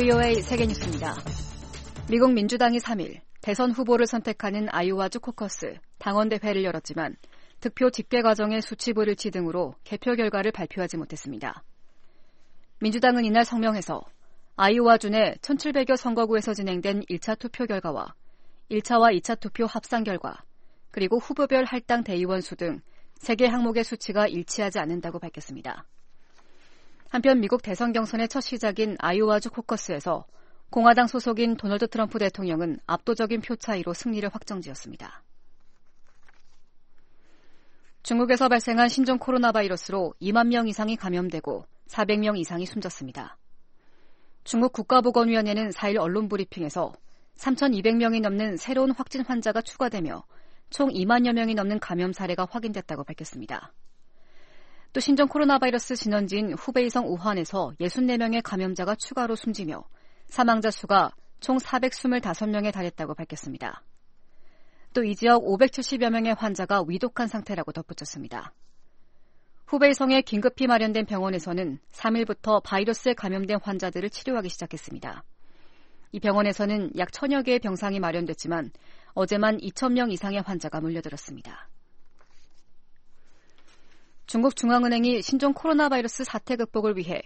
VOA 세계뉴스입니다. 미국 민주당이 3일 대선 후보를 선택하는 아이오와주 코커스 당원대회를 열었지만 득표 집계 과정의 수치 불일치 등으로 개표 결과를 발표하지 못했습니다. 민주당은 이날 성명에서 아이오와주 내 1700여 선거구에서 진행된 1차 투표 결과와 1차와 2차 투표 합산 결과, 그리고 후보별 할당 대의원 수 등 3개 항목의 수치가 일치하지 않는다고 밝혔습니다. 한편 미국 대선 경선의 첫 시작인 아이오와주 코커스에서 공화당 소속인 도널드 트럼프 대통령은 압도적인 표 차이로 승리를 확정지었습니다. 중국에서 발생한 신종 코로나 바이러스로 2만 명 이상이 감염되고 400명 이상이 숨졌습니다. 중국 국가보건위원회는 4일 언론 브리핑에서 3,200명이 넘는 새로운 확진 환자가 추가되며 총 2만여 명이 넘는 감염 사례가 확인됐다고 밝혔습니다. 또 신종 코로나 바이러스 진원지인 후베이성 우한에서 64명의 감염자가 추가로 숨지며 사망자 수가 총 425명에 달했다고 밝혔습니다. 또 이 지역 570여 명의 환자가 위독한 상태라고 덧붙였습니다. 후베이성에 긴급히 마련된 병원에서는 3일부터 바이러스에 감염된 환자들을 치료하기 시작했습니다. 이 병원에서는 약 1,000여 개의 병상이 마련됐지만 어제만 2,000명 이상의 환자가 몰려들었습니다. 중국 중앙은행이 신종 코로나 바이러스 사태 극복을 위해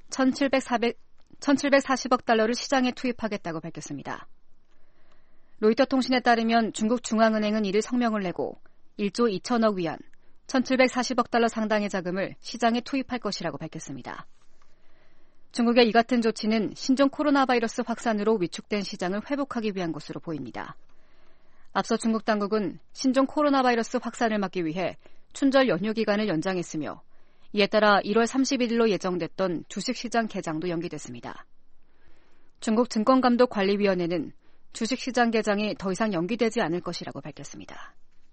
1,740억 달러를 시장에 투입하겠다고 밝혔습니다. 로이터 통신에 따르면 중국 중앙은행은 이를 성명을 내고 1조 2천억 위안, 1,740억 달러 상당의 자금을 시장에 투입할 것이라고 밝혔습니다. 중국의 이 같은 조치는 신종 코로나 바이러스 확산으로 위축된 시장을 회복하기 위한 것으로 보입니다. 앞서 중국 당국은 신종 코로나 바이러스 확산을 막기 위해 춘절 연휴 기간을 연장했으며 이에 따라 1월 31일로 예정됐던 주식시장 개장도 연기됐습니다. 중국 증권감독관리위원회는 주식시장 개장이 더 이상 연기되지 않을 것이라고 밝혔습니다.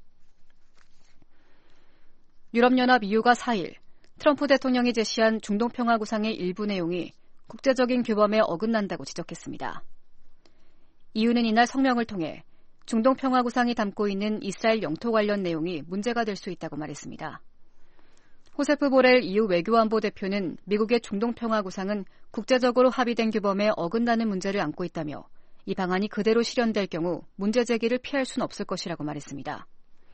유럽연합 EU가 4일 트럼프 대통령이 제시한 중동평화구상의 일부 내용이 국제적인 규범에 어긋난다고 지적했습니다. EU는 이날 성명을 통해 중동평화구상이 담고 있는 이스라엘 영토 관련 내용이 문제가 될 수 있다고 말했습니다. 호세프 보렐 EU 외교안보 대표는 미국의 중동평화구상은 국제적으로 합의된 규범에 어긋나는 문제를 안고 있다며 이 방안이 그대로 실현될 경우 문제 제기를 피할 수는 없을 것이라고 말했습니다.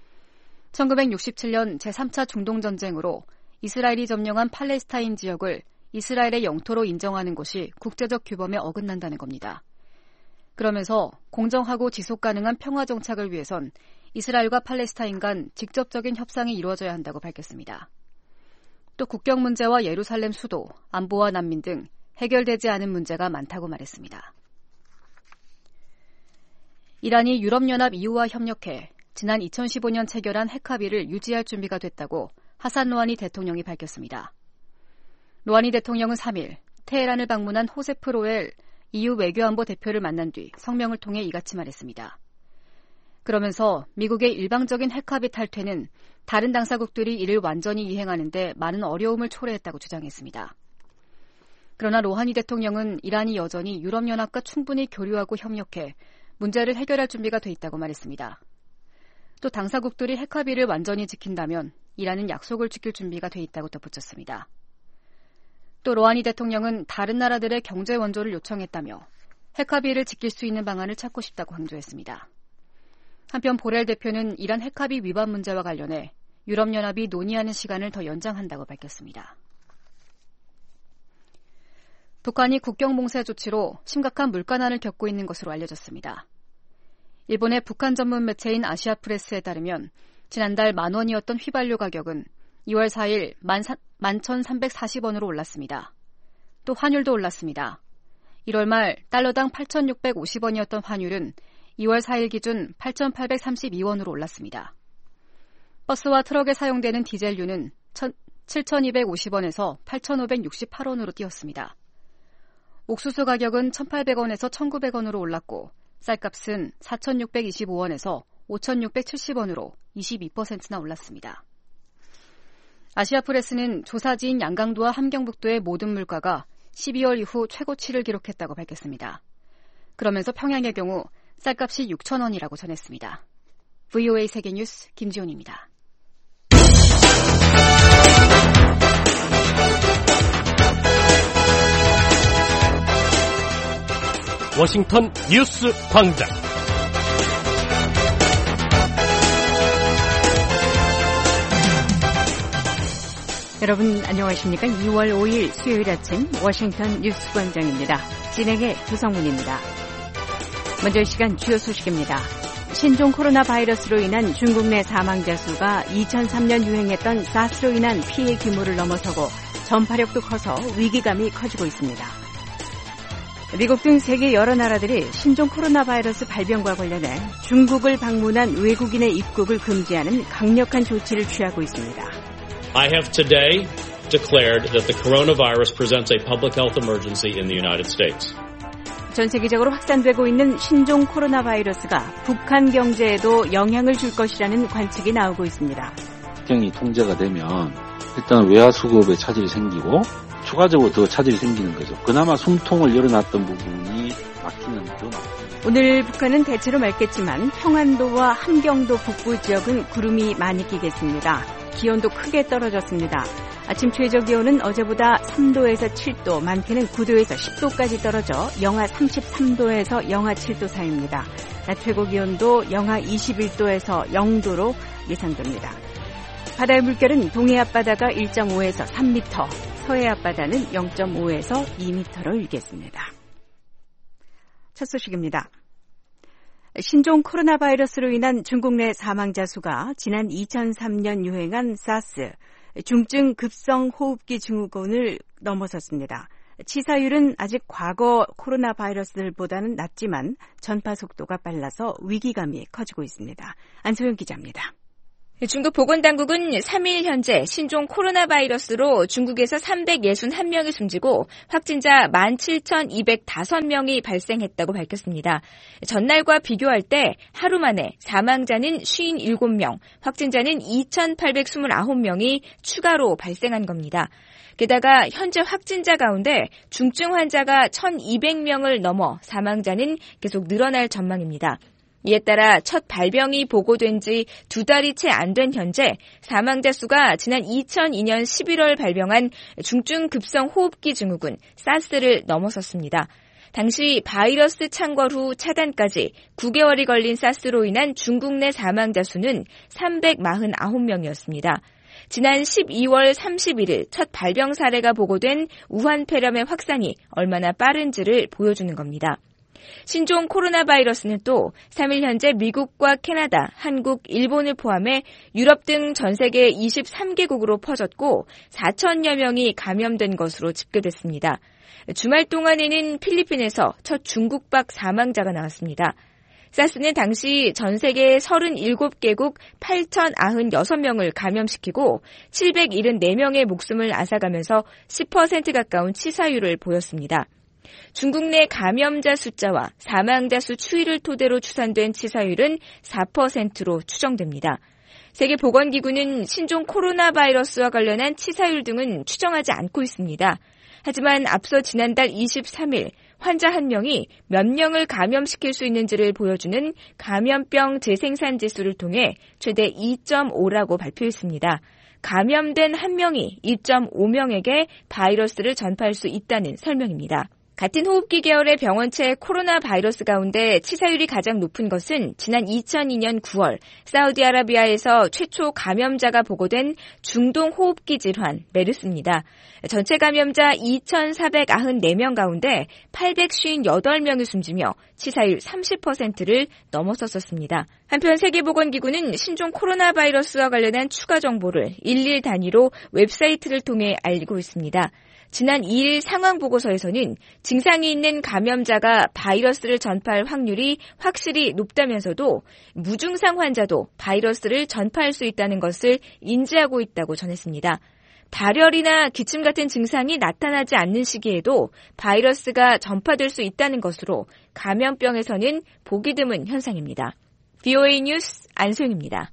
1967년 제3차 중동전쟁으로 이스라엘이 점령한 팔레스타인 지역을 이스라엘의 영토로 인정하는 것이 국제적 규범에 어긋난다는 겁니다. 그러면서 공정하고 지속 가능한 평화 정착을 위해선 이스라엘과 팔레스타인 간 직접적인 협상이 이루어져야 한다고 밝혔습니다. 또 국경 문제와 예루살렘 수도, 안보와 난민 등 해결되지 않은 문제가 많다고 말했습니다. 이란이 유럽연합 EU와 협력해 지난 2015년 체결한 핵합의를 유지할 준비가 됐다고 하산 로하니 대통령이 밝혔습니다. 로하니 대통령은 3일 테헤란을 방문한 호세프 보렐 EU 외교안보 대표를 만난 뒤 성명을 통해 이같이 말했습니다. 그러면서 미국의 일방적인 핵합의 탈퇴는 다른 당사국들이 이를 완전히 이행하는 데 많은 어려움을 초래했다고 주장했습니다. 그러나 로하니 대통령은 이란이 여전히 유럽연합과 충분히 교류하고 협력해 문제를 해결할 준비가 돼 있다고 말했습니다. 또 당사국들이 핵합의를 완전히 지킨다면 이란은 약속을 지킬 준비가 돼 있다고 덧붙였습니다. 또 로하니 대통령은 다른 나라들의 경제 원조를 요청했다며 핵합의를 지킬 수 있는 방안을 찾고 싶다고 강조했습니다. 한편 보렐 대표는 이란 핵합의 위반 문제와 관련해 유럽연합이 논의하는 시간을 더 연장한다고 밝혔습니다. 북한이 국경 봉쇄 조치로 심각한 물가난을 겪고 있는 것으로 알려졌습니다. 일본의 북한 전문 매체인 아시아프레스에 따르면 지난달 10,000원이었던 휘발유 가격은 2월 4일 11,340원으로 올랐습니다. 또 환율도 올랐습니다. 1월 말 달러당 8,650원이었던 환율은 2월 4일 기준 8,832원으로 올랐습니다. 버스와 트럭에 사용되는 디젤유는 7,250원에서 8,568원으로 뛰었습니다. 옥수수 가격은 1,800원에서 1,900원으로 올랐고 쌀값은 4,625원에서 5,670원으로 22%나 올랐습니다. 아시아프레스는 조사지인 양강도와 함경북도의 모든 물가가 12월 이후 최고치를 기록했다고 밝혔습니다. 그러면서 평양의 경우 쌀값이 6,000원이라고 전했습니다. VOA 세계뉴스 김지훈입니다. 워싱턴 뉴스 광장. 여러분 안녕하십니까? 2월 5일 수요일 아침 워싱턴 뉴스 광장입니다. 진행의 구성문입니다. 먼저 이 시간 주요 소식입니다. 신종 코로나 바이러스로 인한 중국 내 사망자 수가 2003년 유행했던 사스로 인한 피해 규모를 넘어서고 전파력도 커서 위기감이 커지고 있습니다. 미국 등 세계 여러 나라들이 신종 코로나 바이러스 발병과 관련해 중국을 방문한 외국인의 입국을 금지하는 강력한 조치를 취하고 있습니다. I have today declared that the coronavirus presents a public health emergency in the United States. 전 세계적으로 확산되고 있는 신종 코로나 바이러스가 북한 경제에도 영향을 줄 것이라는 관측이 나오고 있습니다. 국경이 통제가 되면 일단 외화 수급에 차질이 생기고 추가적으로 더 차질이 생기는 거죠. 그나마 숨통을 열어놨던 부분이 막히는 더 막힙니다. 오늘 북한은 대체로 맑겠지만 평안도와 함경도 북부 지역은 구름이 많이 끼겠습니다. 기온도 크게 떨어졌습니다. 아침 최저 기온은 어제보다 3도에서 7도, 많게는 9도에서 10도까지 떨어져 영하 33도에서 영하 7도 사이입니다. 낮 최고 기온도 영하 21도에서 0도로 예상됩니다. 바다의 물결은 동해 앞바다가 1.5에서 3m, 서해 앞바다는 0.5에서 2m로 일겠습니다. 첫 소식입니다. 신종 코로나 바이러스로 인한 중국 내 사망자 수가 지난 2003년 유행한 사스, 중증 급성 호흡기 증후군을 넘어섰습니다. 치사율은 아직 과거 코로나 바이러스들보다는 낮지만 전파 속도가 빨라서 위기감이 커지고 있습니다. 안소영 기자입니다. 중국 보건당국은 3일 현재 신종 코로나 바이러스로 중국에서 361명이 숨지고 확진자 17,205명이 발생했다고 밝혔습니다. 전날과 비교할 때 하루 만에 사망자는 57명, 확진자는 2,829명이 추가로 발생한 겁니다. 게다가 현재 확진자 가운데 중증 환자가 1,200명을 넘어 사망자는 계속 늘어날 전망입니다. 이에 따라 첫 발병이 보고된 지 2달이 채 안 된 현재 사망자 수가 지난 2002년 11월 발병한 중증 급성 호흡기 증후군 사스를 넘어섰습니다. 당시 바이러스 창궐 후 차단까지 9개월이 걸린 사스로 인한 중국 내 사망자 수는 349명이었습니다. 지난 12월 31일 첫 발병 사례가 보고된 우한 폐렴의 확산이 얼마나 빠른지를 보여주는 겁니다. 신종 코로나 바이러스는 또 3일 현재 미국과 캐나다, 한국, 일본을 포함해 유럽 등 전 세계 23개국으로 퍼졌고 4천여 명이 감염된 것으로 집계됐습니다. 주말 동안에는 필리핀에서 첫 중국박 사망자가 나왔습니다. 사스는 당시 전 세계 37개국 8,096명을 감염시키고 774명의 목숨을 앗아가면서 10% 가까운 치사율을 보였습니다. 중국 내 감염자 숫자와 사망자 수 추이를 토대로 추산된 치사율은 4%로 추정됩니다. 세계보건기구는 신종 코로나 바이러스와 관련한 치사율 등은 추정하지 않고 있습니다. 하지만 앞서 지난달 23일 환자 1명이 몇 명을 감염시킬 수 있는지를 보여주는 감염병 재생산 지수를 통해 최대 2.5라고 발표했습니다. 감염된 1명이 2.5명에게 바이러스를 전파할 수 있다는 설명입니다. 같은 호흡기 계열의 병원체 코로나 바이러스 가운데 치사율이 가장 높은 것은 지난 2002년 9월 사우디아라비아에서 최초 감염자가 보고된 중동 호흡기 질환 메르스입니다. 전체 감염자 2,494명 가운데 858명이 숨지며 치사율 30%를 넘어섰었습니다. 한편 세계보건기구는 신종 코로나 바이러스와 관련한 추가 정보를 일일 단위로 웹사이트를 통해 알리고 있습니다. 지난 2일 상황보고서에서는 증상이 있는 감염자가 바이러스를 전파할 확률이 확실히 높다면서도 무증상 환자도 바이러스를 전파할 수 있다는 것을 인지하고 있다고 전했습니다. 발열이나 기침 같은 증상이 나타나지 않는 시기에도 바이러스가 전파될 수 있다는 것으로 감염병에서는 보기 드문 현상입니다. VOA 뉴스 안소영입니다.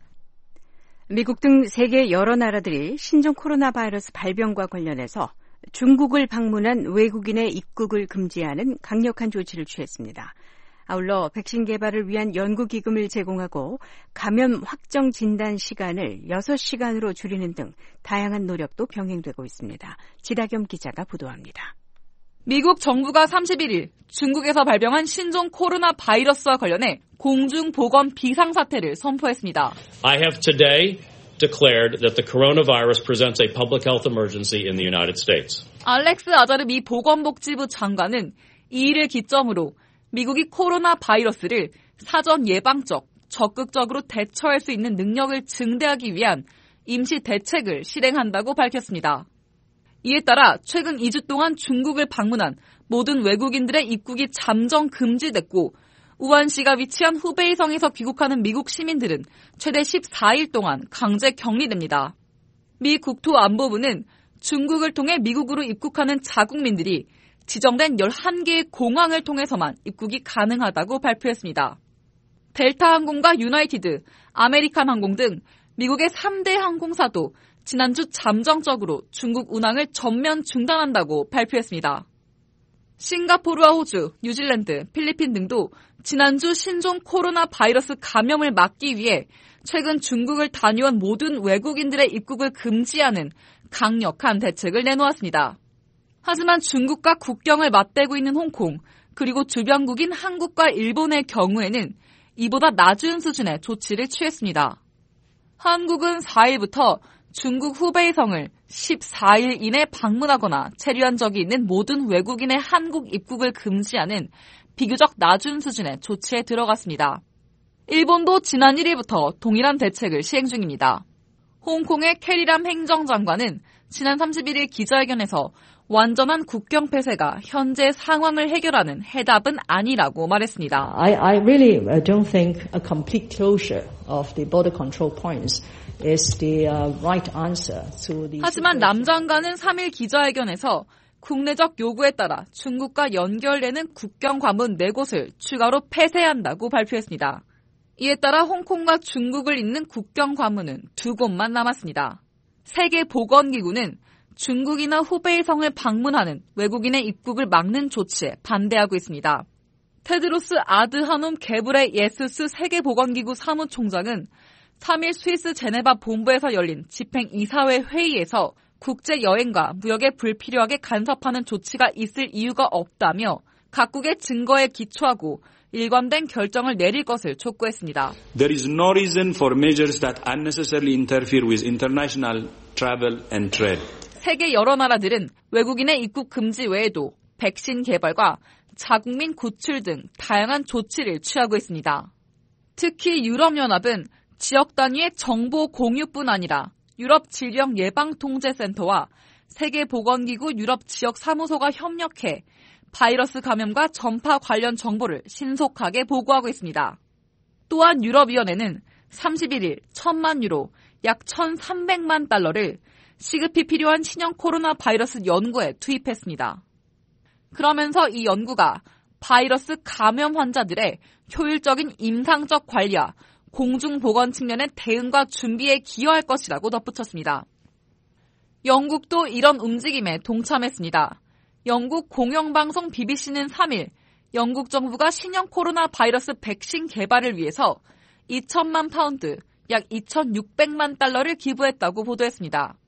미국 등 세계 여러 나라들이 신종 코로나 바이러스 발병과 관련해서 중국을 방문한 외국인의 입국을 금지하는 강력한 조치를 취했습니다. 아울러 백신 개발을 위한 연구기금을 제공하고 감염 확정 진단 시간을 6시간으로 줄이는 등 다양한 노력도 병행되고 있습니다. 지다겸 기자가 보도합니다. 미국 정부가 31일 중국에서 발병한 신종 코로나 바이러스와 관련해 공중보건 비상사태를 선포했습니다. I have today declared that the coronavirus presents a public health emergency in the United States. 알렉스 아자르 미 보건복지부 장관은 이 일을 기점으로 미국이 코로나 바이러스를 사전 예방적, 적극적으로 대처할 수 있는 능력을 증대하기 위한 임시 대책을 실행한다고 밝혔습니다. 이에 따라 최근 2주 동안 중국을 방문한 모든 외국인들의 입국이 잠정 금지됐고 우한시가 위치한 후베이성에서 귀국하는 미국 시민들은 최대 14일 동안 강제 격리됩니다. 미 국토안보부는 중국을 통해 미국으로 입국하는 자국민들이 지정된 11개의 공항을 통해서만 입국이 가능하다고 발표했습니다. 델타 항공과 유나이티드, 아메리칸 항공 등 미국의 3대 항공사도 지난주 잠정적으로 중국 운항을 전면 중단한다고 발표했습니다. 싱가포르와 호주, 뉴질랜드, 필리핀 등도 지난주 신종 코로나 바이러스 감염을 막기 위해 최근 중국을 다녀온 모든 외국인들의 입국을 금지하는 강력한 대책을 내놓았습니다. 하지만 중국과 국경을 맞대고 있는 홍콩, 그리고 주변국인 한국과 일본의 경우에는 이보다 낮은 수준의 조치를 취했습니다. 한국은 4일부터 중국 후베이성을 14일 이내 방문하거나 체류한 적이 있는 모든 외국인의 한국 입국을 금지하는 비교적 낮은 수준의 조치에 들어갔습니다. 일본도 지난 1일부터 동일한 대책을 시행 중입니다. 홍콩의 캐리람 행정장관은 지난 31일 기자회견에서 완전한 국경 폐쇄가 현재 상황을 해결하는 해답은 아니라고 말했습니다. I really don't think a complete closure of the border control points is the right answer to the. 하지만 남 장관은 3일 기자회견에서 국내적 요구에 따라 중국과 연결되는 국경 관문 4곳을 추가로 폐쇄한다고 발표했습니다. 이에 따라 홍콩과 중국을 잇는 국경 관문은 2곳만 남았습니다. 세계보건기구는 중국이나 후베이성을 방문하는 외국인의 입국을 막는 조치에 반대하고 있습니다. 테드로스 아드하놈 게브레 예수스 세계보건기구 사무총장은 3일 스위스 제네바 본부에서 열린 집행이사회 회의에서 국제여행과 무역에 불필요하게 간섭하는 조치가 있을 이유가 없다며 각국의 증거에 기초하고 일관된 결정을 내릴 것을 촉구했습니다. There is no reason for measures that unnecessarily interfere with international travel and trade. 세계 여러 나라들은 외국인의 입국 금지 외에도 백신 개발과 자국민 구출 등 다양한 조치를 취하고 있습니다. 특히 유럽연합은 지역 단위의 정보 공유뿐 아니라 유럽 질병 예방통제센터와 세계보건기구 유럽 지역 사무소가 협력해 바이러스 감염과 전파 관련 정보를 신속하게 보고하고 있습니다. 또한 유럽위원회는 31일 1,000만 유로, 약 1,300만 달러를 시급히 필요한 신형 코로나 바이러스 연구에 투입했습니다. 그러면서 이 연구가 바이러스 감염 환자들의 효율적인 임상적 관리와 공중보건 측면의 대응과 준비에 기여할 것이라고 덧붙였습니다. 영국도 이런 움직임에 동참했습니다. 영국 공영방송 BBC는 3일 영국 정부가 신형 코로나 바이러스 백신 개발을 위해서 2천만 파운드, 약 2,600만 달러를 기부했다고 보도했습니다.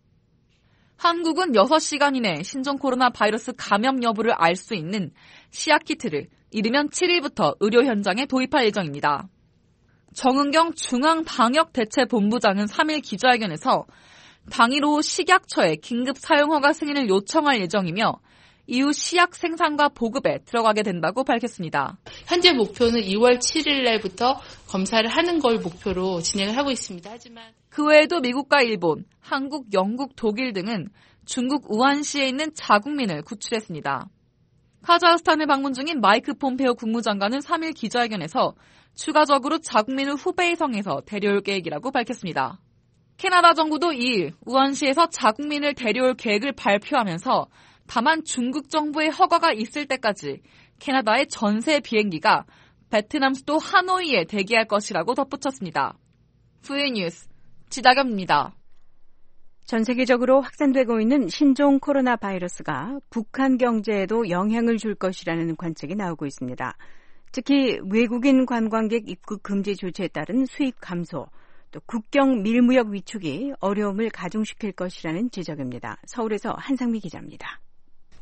한국은 6시간 이내 신종 코로나 바이러스 감염 여부를 알 수 있는 시약키트를 이르면 7일부터 의료 현장에 도입할 예정입니다. 정은경 중앙방역대책본부장은 3일 기자회견에서 당일 오후 식약처에 긴급 사용허가 승인을 요청할 예정이며 이후 시약 생산과 보급에 들어가게 된다고 밝혔습니다. 현재 목표는 2월 7일 날부터 검사를 하는 걸 목표로 진행을 하고 있습니다. 하지만 그 외에도 미국과 일본, 한국, 영국, 독일 등은 중국 우한시에 있는 자국민을 구출했습니다. 카자흐스탄을 방문 중인 마이크 폼페오 국무장관은 3일 기자회견에서 추가적으로 자국민을 후베이성에서 데려올 계획이라고 밝혔습니다. 캐나다 정부도 2일 우한시에서 자국민을 데려올 계획을 발표하면서 다만 중국 정부의 허가가 있을 때까지 캐나다의 전세 비행기가 베트남 수도 하노이에 대기할 것이라고 덧붙였습니다. VN뉴스 지다겸입니다. 전 세계적으로 확산되고 있는 신종 코로나 바이러스가 북한 경제에도 영향을 줄 것이라는 관측이 나오고 있습니다. 특히 외국인 관광객 입국 금지 조치에 따른 수입 감소, 또 국경 밀무역 위축이 어려움을 가중시킬 것이라는 지적입니다. 서울에서 한상미 기자입니다.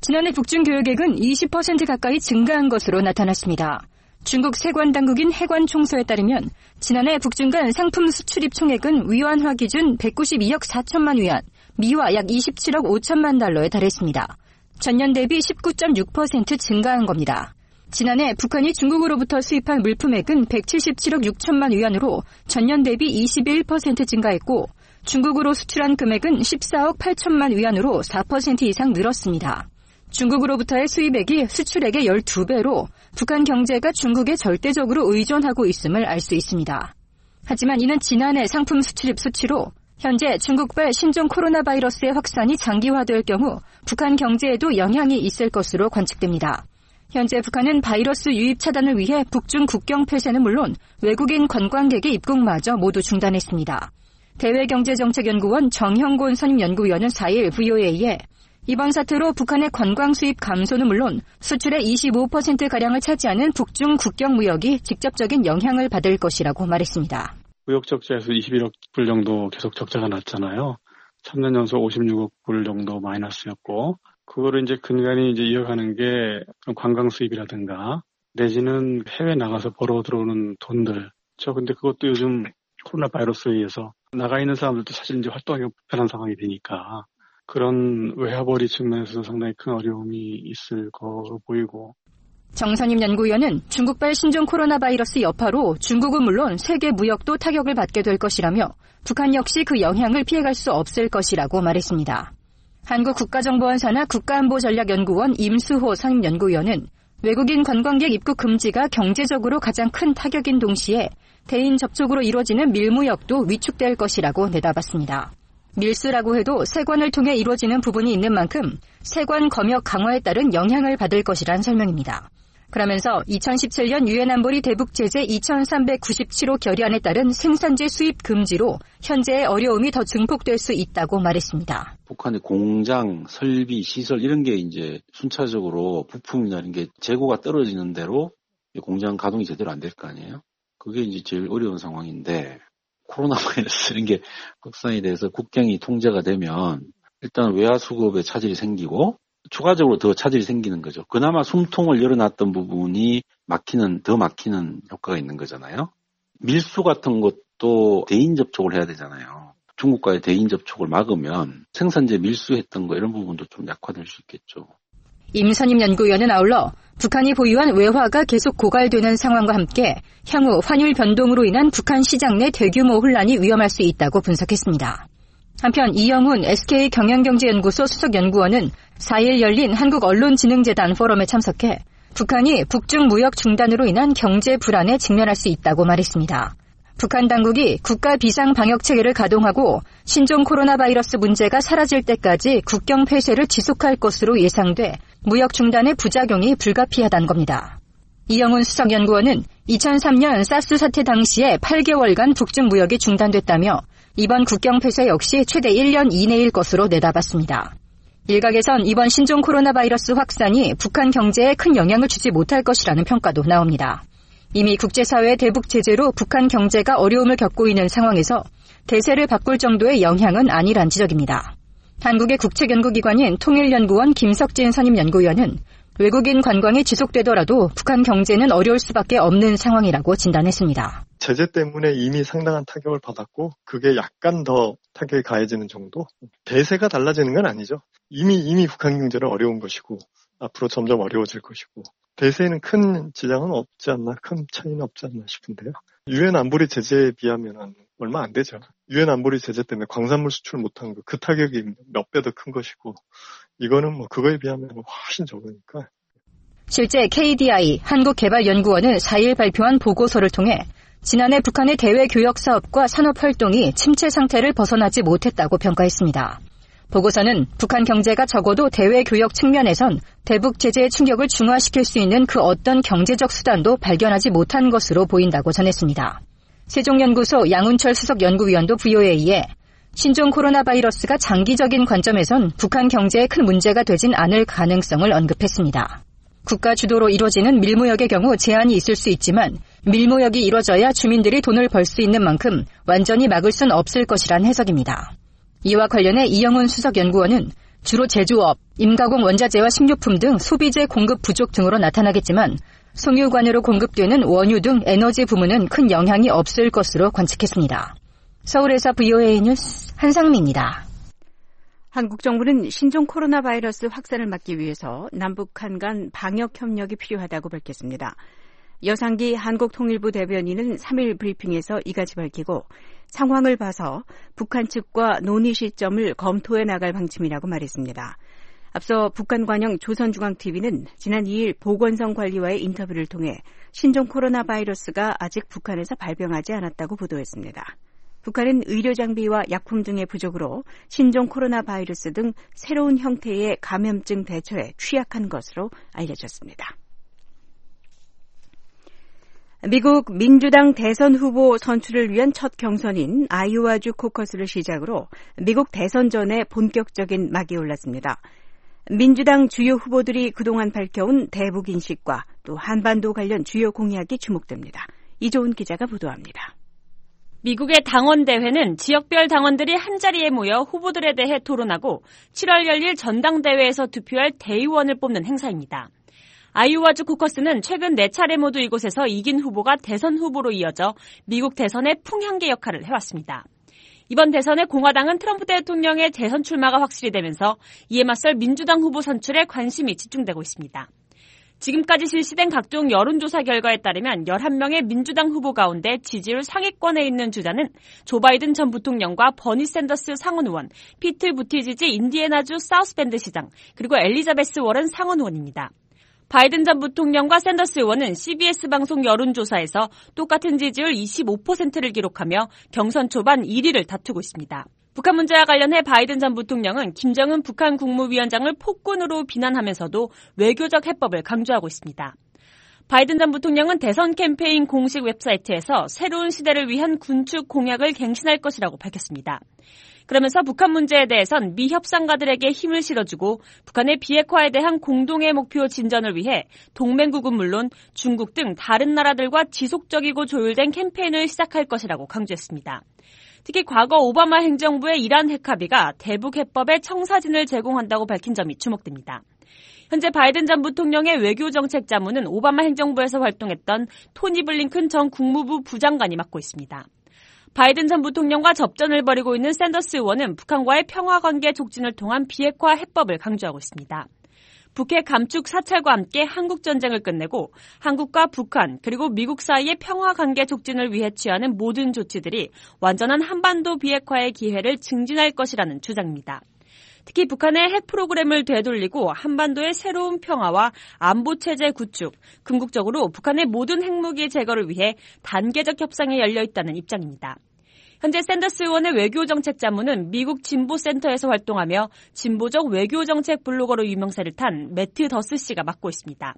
지난해 북중 교역액은 20% 가까이 증가한 것으로 나타났습니다. 중국 세관 당국인 해관총서에 따르면 지난해 북중 간 상품 수출입 총액은 위안화 기준 192억 4천만 위안, 미화 약 27억 5천만 달러에 달했습니다. 전년 대비 19.6% 증가한 겁니다. 지난해 북한이 중국으로부터 수입한 물품액은 177억 6천만 위안으로 전년 대비 21% 증가했고 중국으로 수출한 금액은 14억 8천만 위안으로 4% 이상 늘었습니다. 중국으로부터의 수입액이 수출액의 12배로 북한 경제가 중국에 절대적으로 의존하고 있음을 알 수 있습니다. 하지만 이는 지난해 상품 수출입 수치로 현재 중국발 신종 코로나 바이러스의 확산이 장기화될 경우 북한 경제에도 영향이 있을 것으로 관측됩니다. 현재 북한은 바이러스 유입 차단을 위해 북중 국경 폐쇄는 물론 외국인 관광객의 입국마저 모두 중단했습니다. 대외경제정책연구원 정형곤 선임연구위원은 4일 VOA에 이번 사태로 북한의 관광 수입 감소는 물론 수출의 25%가량을 차지하는 북중 국경 무역이 직접적인 영향을 받을 것이라고 말했습니다. 무역 적자에서 21억 불 정도 계속 적자가 났잖아요. 3년 연속 56억 불 정도 마이너스였고 그거를 이제 근간히 이어가는 게 관광 수입이라든가 내지는 해외 나가서 벌어 들어오는 돈들. 근데 그것도 요즘 코로나 바이러스에 의해서 나가 있는 사람들도 사실 이제 활동하기가 불편한 상황이 되니까 그런 외화벌이 측면에서 상당히 큰 어려움이 있을 거로 보이고. 정선임 연구위원은 중국발 신종 코로나 바이러스 여파로 중국은 물론 세계 무역도 타격을 받게 될 것이라며 북한 역시 그 영향을 피해갈 수 없을 것이라고 말했습니다. 한국국가정보원 산하 국가안보전략연구원 임수호 선임연구위원은 외국인 관광객 입국 금지가 경제적으로 가장 큰 타격인 동시에 대인 접촉으로 이루어지는 밀무역도 위축될 것이라고 내다봤습니다. 밀수라고 해도 세관을 통해 이루어지는 부분이 있는 만큼 세관 검역 강화에 따른 영향을 받을 것이란 설명입니다. 그러면서 2017년 유엔 안보리 대북 제재 2397호 결의안에 따른 생산재 수입 금지로 현재의 어려움이 더 증폭될 수 있다고 말했습니다. 북한의 공장, 설비, 시설 이런 게 이제 순차적으로 부품이나 이런 게 재고가 떨어지는 대로 공장 가동이 제대로 안 될 거 아니에요? 그게 이제 제일 어려운 상황인데 코로나 바이러스 이런 게 확산이 돼서 국경이 통제가 되면 일단 외화 수급에 차질이 생기고 추가적으로 더 차질이 생기는 거죠. 그나마 숨통을 열어놨던 부분이 더 막히는 효과가 있는 거잖아요. 밀수 같은 것도 대인 접촉을 해야 되잖아요. 중국과의 대인 접촉을 막으면 생산재 밀수했던 거 이런 부분도 좀 약화될 수 있겠죠. 임선임 연구위원은 아울러 북한이 보유한 외화가 계속 고갈되는 상황과 함께 향후 환율 변동으로 인한 북한 시장 내 대규모 혼란이 위험할 수 있다고 분석했습니다. 한편 이영훈 SK경영경제연구소 수석연구원은 4일 열린 한국언론진흥재단 포럼에 참석해 북한이 북중 무역 중단으로 인한 경제 불안에 직면할 수 있다고 말했습니다. 북한 당국이 국가 비상방역체계를 가동하고 신종 코로나 바이러스 문제가 사라질 때까지 국경 폐쇄를 지속할 것으로 예상돼 무역 중단의 부작용이 불가피하다는 겁니다. 이영훈 수석연구원은 2003년 사스 사태 당시에 8개월간 북중 무역이 중단됐다며 이번 국경 폐쇄 역시 최대 1년 이내일 것으로 내다봤습니다. 일각에선 이번 신종 코로나 바이러스 확산이 북한 경제에 큰 영향을 주지 못할 것이라는 평가도 나옵니다. 이미 국제사회의 대북 제재로 북한 경제가 어려움을 겪고 있는 상황에서 대세를 바꿀 정도의 영향은 아니란 지적입니다. 한국의 국책연구기관인 통일연구원 김석진 선임연구위원은 외국인 관광이 지속되더라도 북한 경제는 어려울 수밖에 없는 상황이라고 진단했습니다. 제재 때문에 이미 상당한 타격을 받았고 그게 약간 더 타격이 가해지는 정도? 대세가 달라지는 건 아니죠. 이미 북한 경제는 어려운 것이고 앞으로 점점 어려워질 것이고 대세에는 큰 지장은 없지 않나, 큰 차이는 없지 않나 싶은데요. 유엔 안보리 제재에 비하면 얼마 안 되죠. 유엔 안보리 제재 때문에 광산물 수출 못한 거, 그 타격이 몇 배 더 큰 것이고 이거는 그거에 비하면 훨씬 적으니까. 실제 KDI 한국개발연구원은 4일 발표한 보고서를 통해 지난해 북한의 대외 교역 사업과 산업 활동이 침체 상태를 벗어나지 못했다고 평가했습니다. 보고서는 북한 경제가 적어도 대외 교역 측면에선 대북 제재의 충격을 중화시킬 수 있는 그 어떤 경제적 수단도 발견하지 못한 것으로 보인다고 전했습니다. 세종연구소 양운철 수석연구위원도 VOA에 신종 코로나 바이러스가 장기적인 관점에선 북한 경제에 큰 문제가 되진 않을 가능성을 언급했습니다. 국가 주도로 이루어지는 밀무역의 경우 제한이 있을 수 있지만 밀무역이 이루어져야 주민들이 돈을 벌 수 있는 만큼 완전히 막을 순 없을 것이란 해석입니다. 이와 관련해 이영훈 수석연구원은 주로 제조업, 임가공 원자재와 식료품 등 소비재 공급 부족 등으로 나타나겠지만 송유관으로 공급되는 원유 등 에너지 부문은 큰 영향이 없을 것으로 관측했습니다. 서울에서 VOA 뉴스 한상미입니다. 한국 정부는 신종 코로나 바이러스 확산을 막기 위해서 남북한 간 방역 협력이 필요하다고 밝혔습니다. 여상기 한국통일부 대변인은 3일 브리핑에서 이같이 밝히고 상황을 봐서 북한 측과 논의 시점을 검토해 나갈 방침이라고 말했습니다. 앞서 북한 관영 조선중앙TV는 지난 2일 보건성 관리와의 인터뷰를 통해 신종 코로나 바이러스가 아직 북한에서 발병하지 않았다고 보도했습니다. 북한은 의료 장비와 약품 등의 부족으로 신종 코로나 바이러스 등 새로운 형태의 감염증 대처에 취약한 것으로 알려졌습니다. 미국 민주당 대선 후보 선출을 위한 첫 경선인 아이오와주 코커스를 시작으로 미국 대선 전에 본격적인 막이 올랐습니다. 민주당 주요 후보들이 그동안 밝혀온 대북 인식과 또 한반도 관련 주요 공약이 주목됩니다. 이조은 기자가 보도합니다. 미국의 당원대회는 지역별 당원들이 한자리에 모여 후보들에 대해 토론하고 7월 열릴 전당대회에서 투표할 대의원을 뽑는 행사입니다. 아이오와주 코커스는 최근 4차례 모두 이곳에서 이긴 후보가 대선 후보로 이어져 미국 대선의 풍향계 역할을 해왔습니다. 이번 대선에 공화당은 트럼프 대통령의 대선 출마가 확실히 되면서 이에 맞설 민주당 후보 선출에 관심이 집중되고 있습니다. 지금까지 실시된 각종 여론조사 결과에 따르면 11명의 민주당 후보 가운데 지지율 상위권에 있는 주자는 조 바이든 전 부통령과 버니 샌더스 상원 의원, 피트 부티지지 인디애나주 사우스밴드 시장, 그리고 엘리자베스 워런 상원 의원입니다. 바이든 전 부통령과 샌더스 의원은 CBS 방송 여론조사에서 똑같은 지지율 25%를 기록하며 경선 초반 1위를 다투고 있습니다. 북한 문제와 관련해 바이든 전 부통령은 김정은 북한 국무위원장을 폭군으로 비난하면서도 외교적 해법을 강조하고 있습니다. 바이든 전 부통령은 대선 캠페인 공식 웹사이트에서 새로운 시대를 위한 군축 공약을 갱신할 것이라고 밝혔습니다. 그러면서 북한 문제에 대해선 미 협상가들에게 힘을 실어주고 북한의 비핵화에 대한 공동의 목표 진전을 위해 동맹국은 물론 중국 등 다른 나라들과 지속적이고 조율된 캠페인을 시작할 것이라고 강조했습니다. 특히 과거 오바마 행정부의 이란 핵 합의가 대북 해법의 청사진을 제공한다고 밝힌 점이 주목됩니다. 현재 바이든 전 부통령의 외교정책 자문은 오바마 행정부에서 활동했던 토니 블링컨 전 국무부 부장관이 맡고 있습니다. 바이든 전 부통령과 접전을 벌이고 있는 샌더스 의원은 북한과의 평화관계 촉진을 통한 비핵화 해법을 강조하고 있습니다. 북핵 감축 사찰과 함께 한국전쟁을 끝내고 한국과 북한 그리고 미국 사이의 평화관계 촉진을 위해 취하는 모든 조치들이 완전한 한반도 비핵화의 기회를 증진할 것이라는 주장입니다. 특히 북한의 핵 프로그램을 되돌리고 한반도의 새로운 평화와 안보체제 구축, 궁극적으로 북한의 모든 핵무기 제거를 위해 단계적 협상에 열려있다는 입장입니다. 현재 샌더스 의원의 외교정책 자문은 미국 진보센터에서 활동하며 진보적 외교정책 블로거로 유명세를 탄 매트 더스 씨가 맡고 있습니다.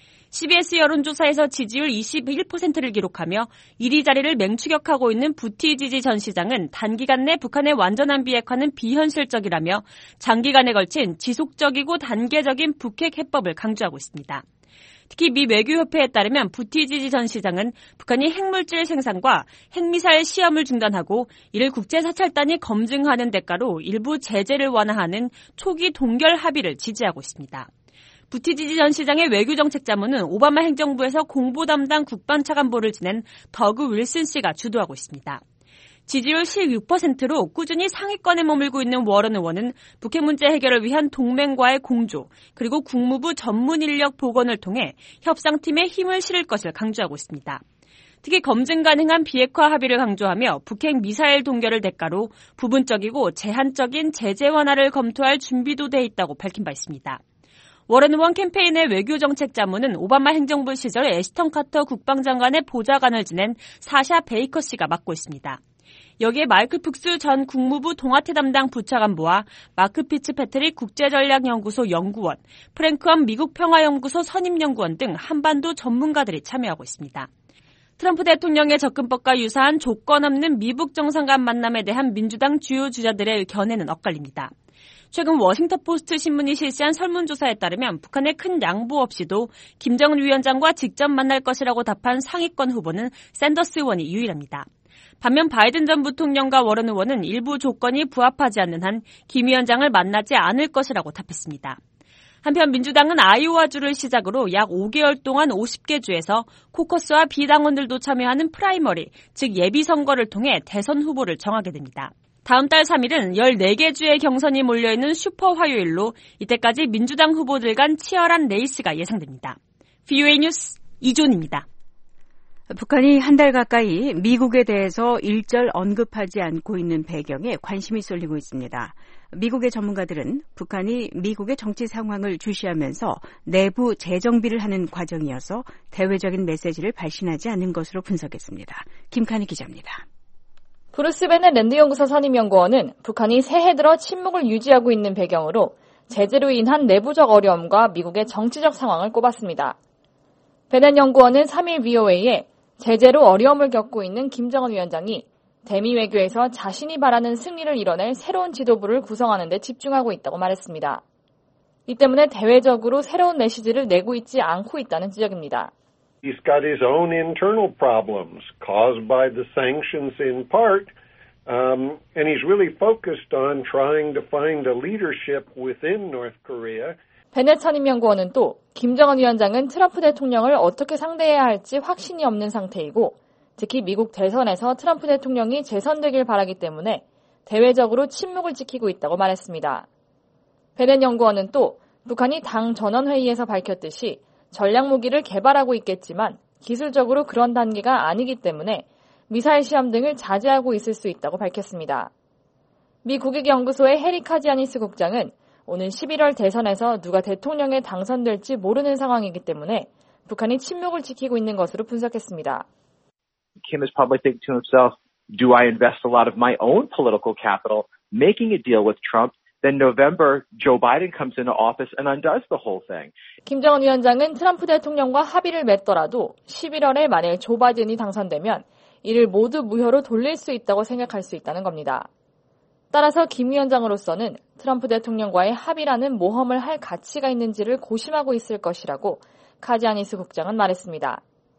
CBS 여론조사에서 지지율 21%를 기록하며 1위 자리를 맹추격하고 있는 부티지지 전 시장은 단기간 내 북한의 완전한 비핵화는 비현실적이라며 장기간에 걸친 지속적이고 단계적인 북핵 해법을 강조하고 있습니다. 특히 미 외교협회에 따르면 부티지지 전 시장은 북한이 핵물질 생산과 핵미사일 시험을 중단하고 이를 국제사찰단이 검증하는 대가로 일부 제재를 완화하는 초기 동결 합의를 지지하고 있습니다. 부티지지 전 시장의 외교정책 자문은 오바마 행정부에서 공보 담당 국방차관보를 지낸 더그 윌슨 씨가 주도하고 있습니다. 지지율 16%로 꾸준히 상위권에 머물고 있는 워런 의원은 북핵 문제 해결을 위한 동맹과의 공조 그리고 국무부 전문 인력 복원을 통해 협상팀에 힘을 실을 것을 강조하고 있습니다. 특히 검증 가능한 비핵화 합의를 강조하며 북핵 미사일 동결을 대가로 부분적이고 제한적인 제재 완화를 검토할 준비도 돼 있다고 밝힌 바 있습니다. 워런 의원 캠페인의 외교정책 자문은 오바마 행정부 시절 애시턴 카터 국방장관의 보좌관을 지낸 사샤 베이커 씨가 맡고 있습니다. 여기에 마이클 푹스 전 국무부 동아태 담당 부차관보와 마크 피츠패트릭 국제전략연구소 연구원, 프랭크엄 미국 평화연구소 선임연구원 등 한반도 전문가들이 참여하고 있습니다. 트럼프 대통령의 접근법과 유사한 조건 없는 미북 정상 간 만남에 대한 민주당 주요 주자들의 견해는 엇갈립니다. 최근 워싱턴포스트 신문이 실시한 설문조사에 따르면 북한의 큰 양보 없이도 김정은 위원장과 직접 만날 것이라고 답한 상위권 후보는 샌더스 의원이 유일합니다. 반면 바이든 전 부통령과 워런 의원은 일부 조건이 부합하지 않는 한 김 위원장을 만나지 않을 것이라고 답했습니다. 한편 민주당은 아이오와주를 시작으로 약 5개월 동안 50개 주에서 코커스와 비당원들도 참여하는 프라이머리, 즉 예비선거를 통해 대선 후보를 정하게 됩니다. 다음 달 3일은 14개 주의 경선이 몰려있는 슈퍼 화요일로 이때까지 민주당 후보들 간 치열한 레이스가 예상됩니다. VOA 뉴스 이존입니다. 북한이 한 달 가까이 미국에 대해서 일절 언급하지 않고 있는 배경에 관심이 쏠리고 있습니다. 미국의 전문가들은 북한이 미국의 정치 상황을 주시하면서 내부 재정비를 하는 과정이어서 대외적인 메시지를 발신하지 않은 것으로 분석했습니다. 김칸희 기자입니다. 브루스 베넷 랜드연구소 선임연구원은 북한이 새해 들어 침묵을 유지하고 있는 배경으로 제재로 인한 내부적 어려움과 미국의 정치적 상황을 꼽았습니다. 베넷 연구원은 3일 VOA에 제재로 어려움을 겪고 있는 김정은 위원장이 대미 외교에서 자신이 바라는 승리를 이뤄낼 새로운 지도부를 구성하는 데 집중하고 있다고 말했습니다. 이 때문에 대외적으로 새로운 메시지를 내고 있지 않고 있다는 지적입니다. He's got his own internal problems caused by the sanctions in part, and he's really focused on trying to find a leadership within North Korea. 베넷 선임연구원은 또 김정은 위원장은 트럼프 대통령을 어떻게 상대해야 할지 확신이 없는 상태이고 특히 미국 대선에서 트럼프 대통령이 재선되길 바라기 때문에 대외적으로 침묵을 지키고 있다고 말했습니다. 베넷 연구원은 또 북한이 당 전원회의에서 밝혔듯이 전략무기를 개발하고 있겠지만 기술적으로 그런 단계가 아니기 때문에 미사일 시험 등을 자제하고 있을 수 있다고 밝혔습니다. 미 국익연구소의 해리 카지아니스 국장은 오는 11월 대선에서 누가 대통령에 당선될지 모르는 상황이기 때문에 북한이 침묵을 지키고 있는 것으로 분석했습니다. Kim is probably thinking to himself, do I invest a lot of my own political capital making a deal with Trump? Then November, Joe Biden comes into office and undoes the whole thing. 김정은 위원장은 트럼프 대통령과 합의를 맺더라도 11월에 만일 조 바이든이 당선되면 이를 모두 무효로 돌릴 수 있다고 생각할 수 있다는 겁니다. 따라서 김 위원장으로서는 트럼프 대통령과의 합의라는 모험을 할 가치가 있는지를 고심하고 있을 것이라고 카지아니스 국장은 말했습니다.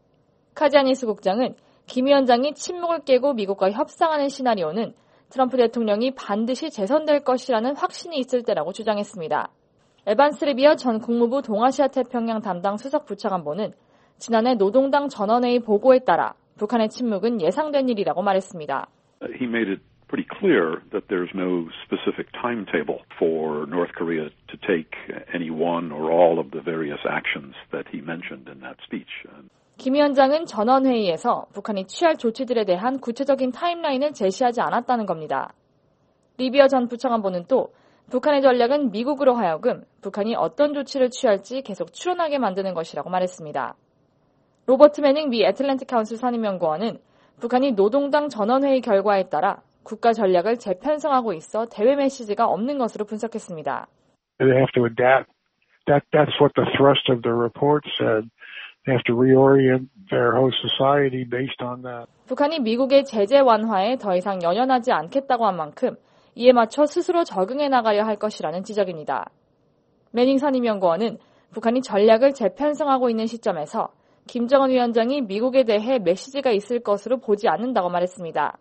카지아니스 국장은 김 위원장이 침묵을 깨고 미국과 협상하는 시나리오는 트럼프 대통령이 반드시 재선될 것이라는 확신이 있을 때라고 주장했습니다. 에반스 리비어 전 국무부 동아시아 태평양 담당 수석 부차관보는 지난해 노동당 전원회의 보고에 따라 북한의 침묵은 예상된 일이라고 말했습니다. He made it pretty clear that there's no specific timetable for North Korea to take any one or all of the various actions that he mentioned in that speech. 김 위원장은 전원회의에서 북한이 취할 조치들에 대한 구체적인 타임라인을 제시하지 않았다는 겁니다. 리비어 전 부차관보는 또 북한의 전략은 미국으로 하여금 북한이 어떤 조치를 취할지 계속 추론하게 만드는 것이라고 말했습니다. 로버트 매닝 미 애틀랜틱 카운슬 선임연구원은 북한이 노동당 전원회의 결과에 따라 국가 전략을 재편성하고 있어 대외 메시지가 없는 것으로 분석했습니다. They have to adapt. That's what the thrust of the report said. They have to reorient their host society based on that. 북한이 미국의 제재 완화에 더 이상 연연하지 않겠다고 한 만큼 이에 맞춰 스스로 적응해 나가려 할 것이라는 지적입니다. 매닝 선임연구원은 북한이 전략을 재편성하고 있는 시점에서 김정은 위원장이 미국에 대해 메시지가 있을 것으로 보지 않는다고 말했습니다.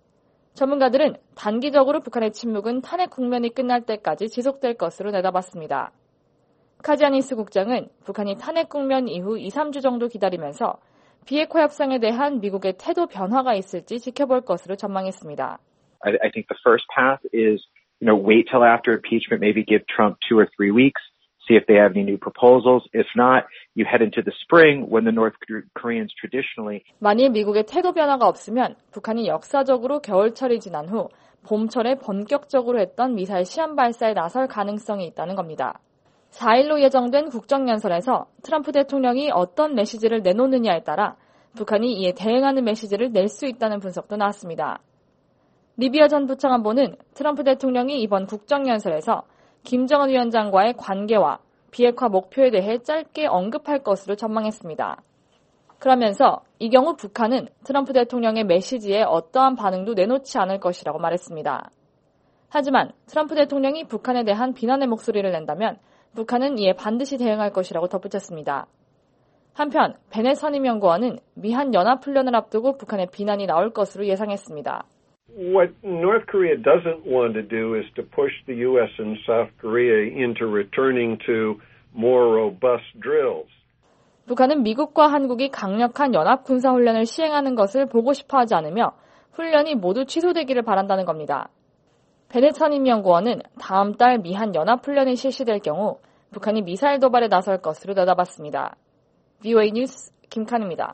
전문가들은 단기적으로 북한의 침묵은 탄핵 국면이 끝날 때까지 지속될 것으로 내다봤습니다. 카지아니스 국장은 북한이 탄핵 국면 이후 2, 3주 정도 기다리면서 비핵화 협상에 대한 미국의 태도 변화가 있을지 지켜볼 것으로 전망했습니다. I think the first path is, wait till after impeachment, maybe give Trump 2 or 3 weeks, see if they have any new proposals. If not, you head into the spring when the North Koreans traditionally. 만일 미국의 태도 변화가 없으면 북한이 역사적으로 겨울철이 지난 후 봄철에 본격적으로 했던 미사일 시험 발사에 나설 가능성이 있다는 겁니다. 4일로 예정된 국정연설에서 트럼프 대통령이 어떤 메시지를 내놓느냐에 따라 북한이 이에 대응하는 메시지를 낼 수 있다는 분석도 나왔습니다. 리비어 전 부차관보는 트럼프 대통령이 이번 국정연설에서 김정은 위원장과의 관계와 비핵화 목표에 대해 짧게 언급할 것으로 전망했습니다. 그러면서 이 경우 북한은 트럼프 대통령의 메시지에 어떠한 반응도 내놓지 않을 것이라고 말했습니다. 하지만 트럼프 대통령이 북한에 대한 비난의 목소리를 낸다면 북한은 이에 반드시 대응할 것이라고 덧붙였습니다. 한편 베넷 선임연구원은 미한 연합훈련을 앞두고 북한의 비난이 나올 것으로 예상했습니다. What North Korea doesn't want to do is to push the U.S. and South Korea into returning to more robust drills. 북한은 미국과 한국이 강력한 연합 군사훈련을 시행하는 것을 보고 싶어하지 않으며 훈련이 모두 취소되기를 바란다는 겁니다. 베넷 선임연구원은 다음 달 미한 연합훈련이 실시될 경우 북한이 미사일 도발에 나설 것으로 내다봤습니다. VOA 뉴스 김칸입니다.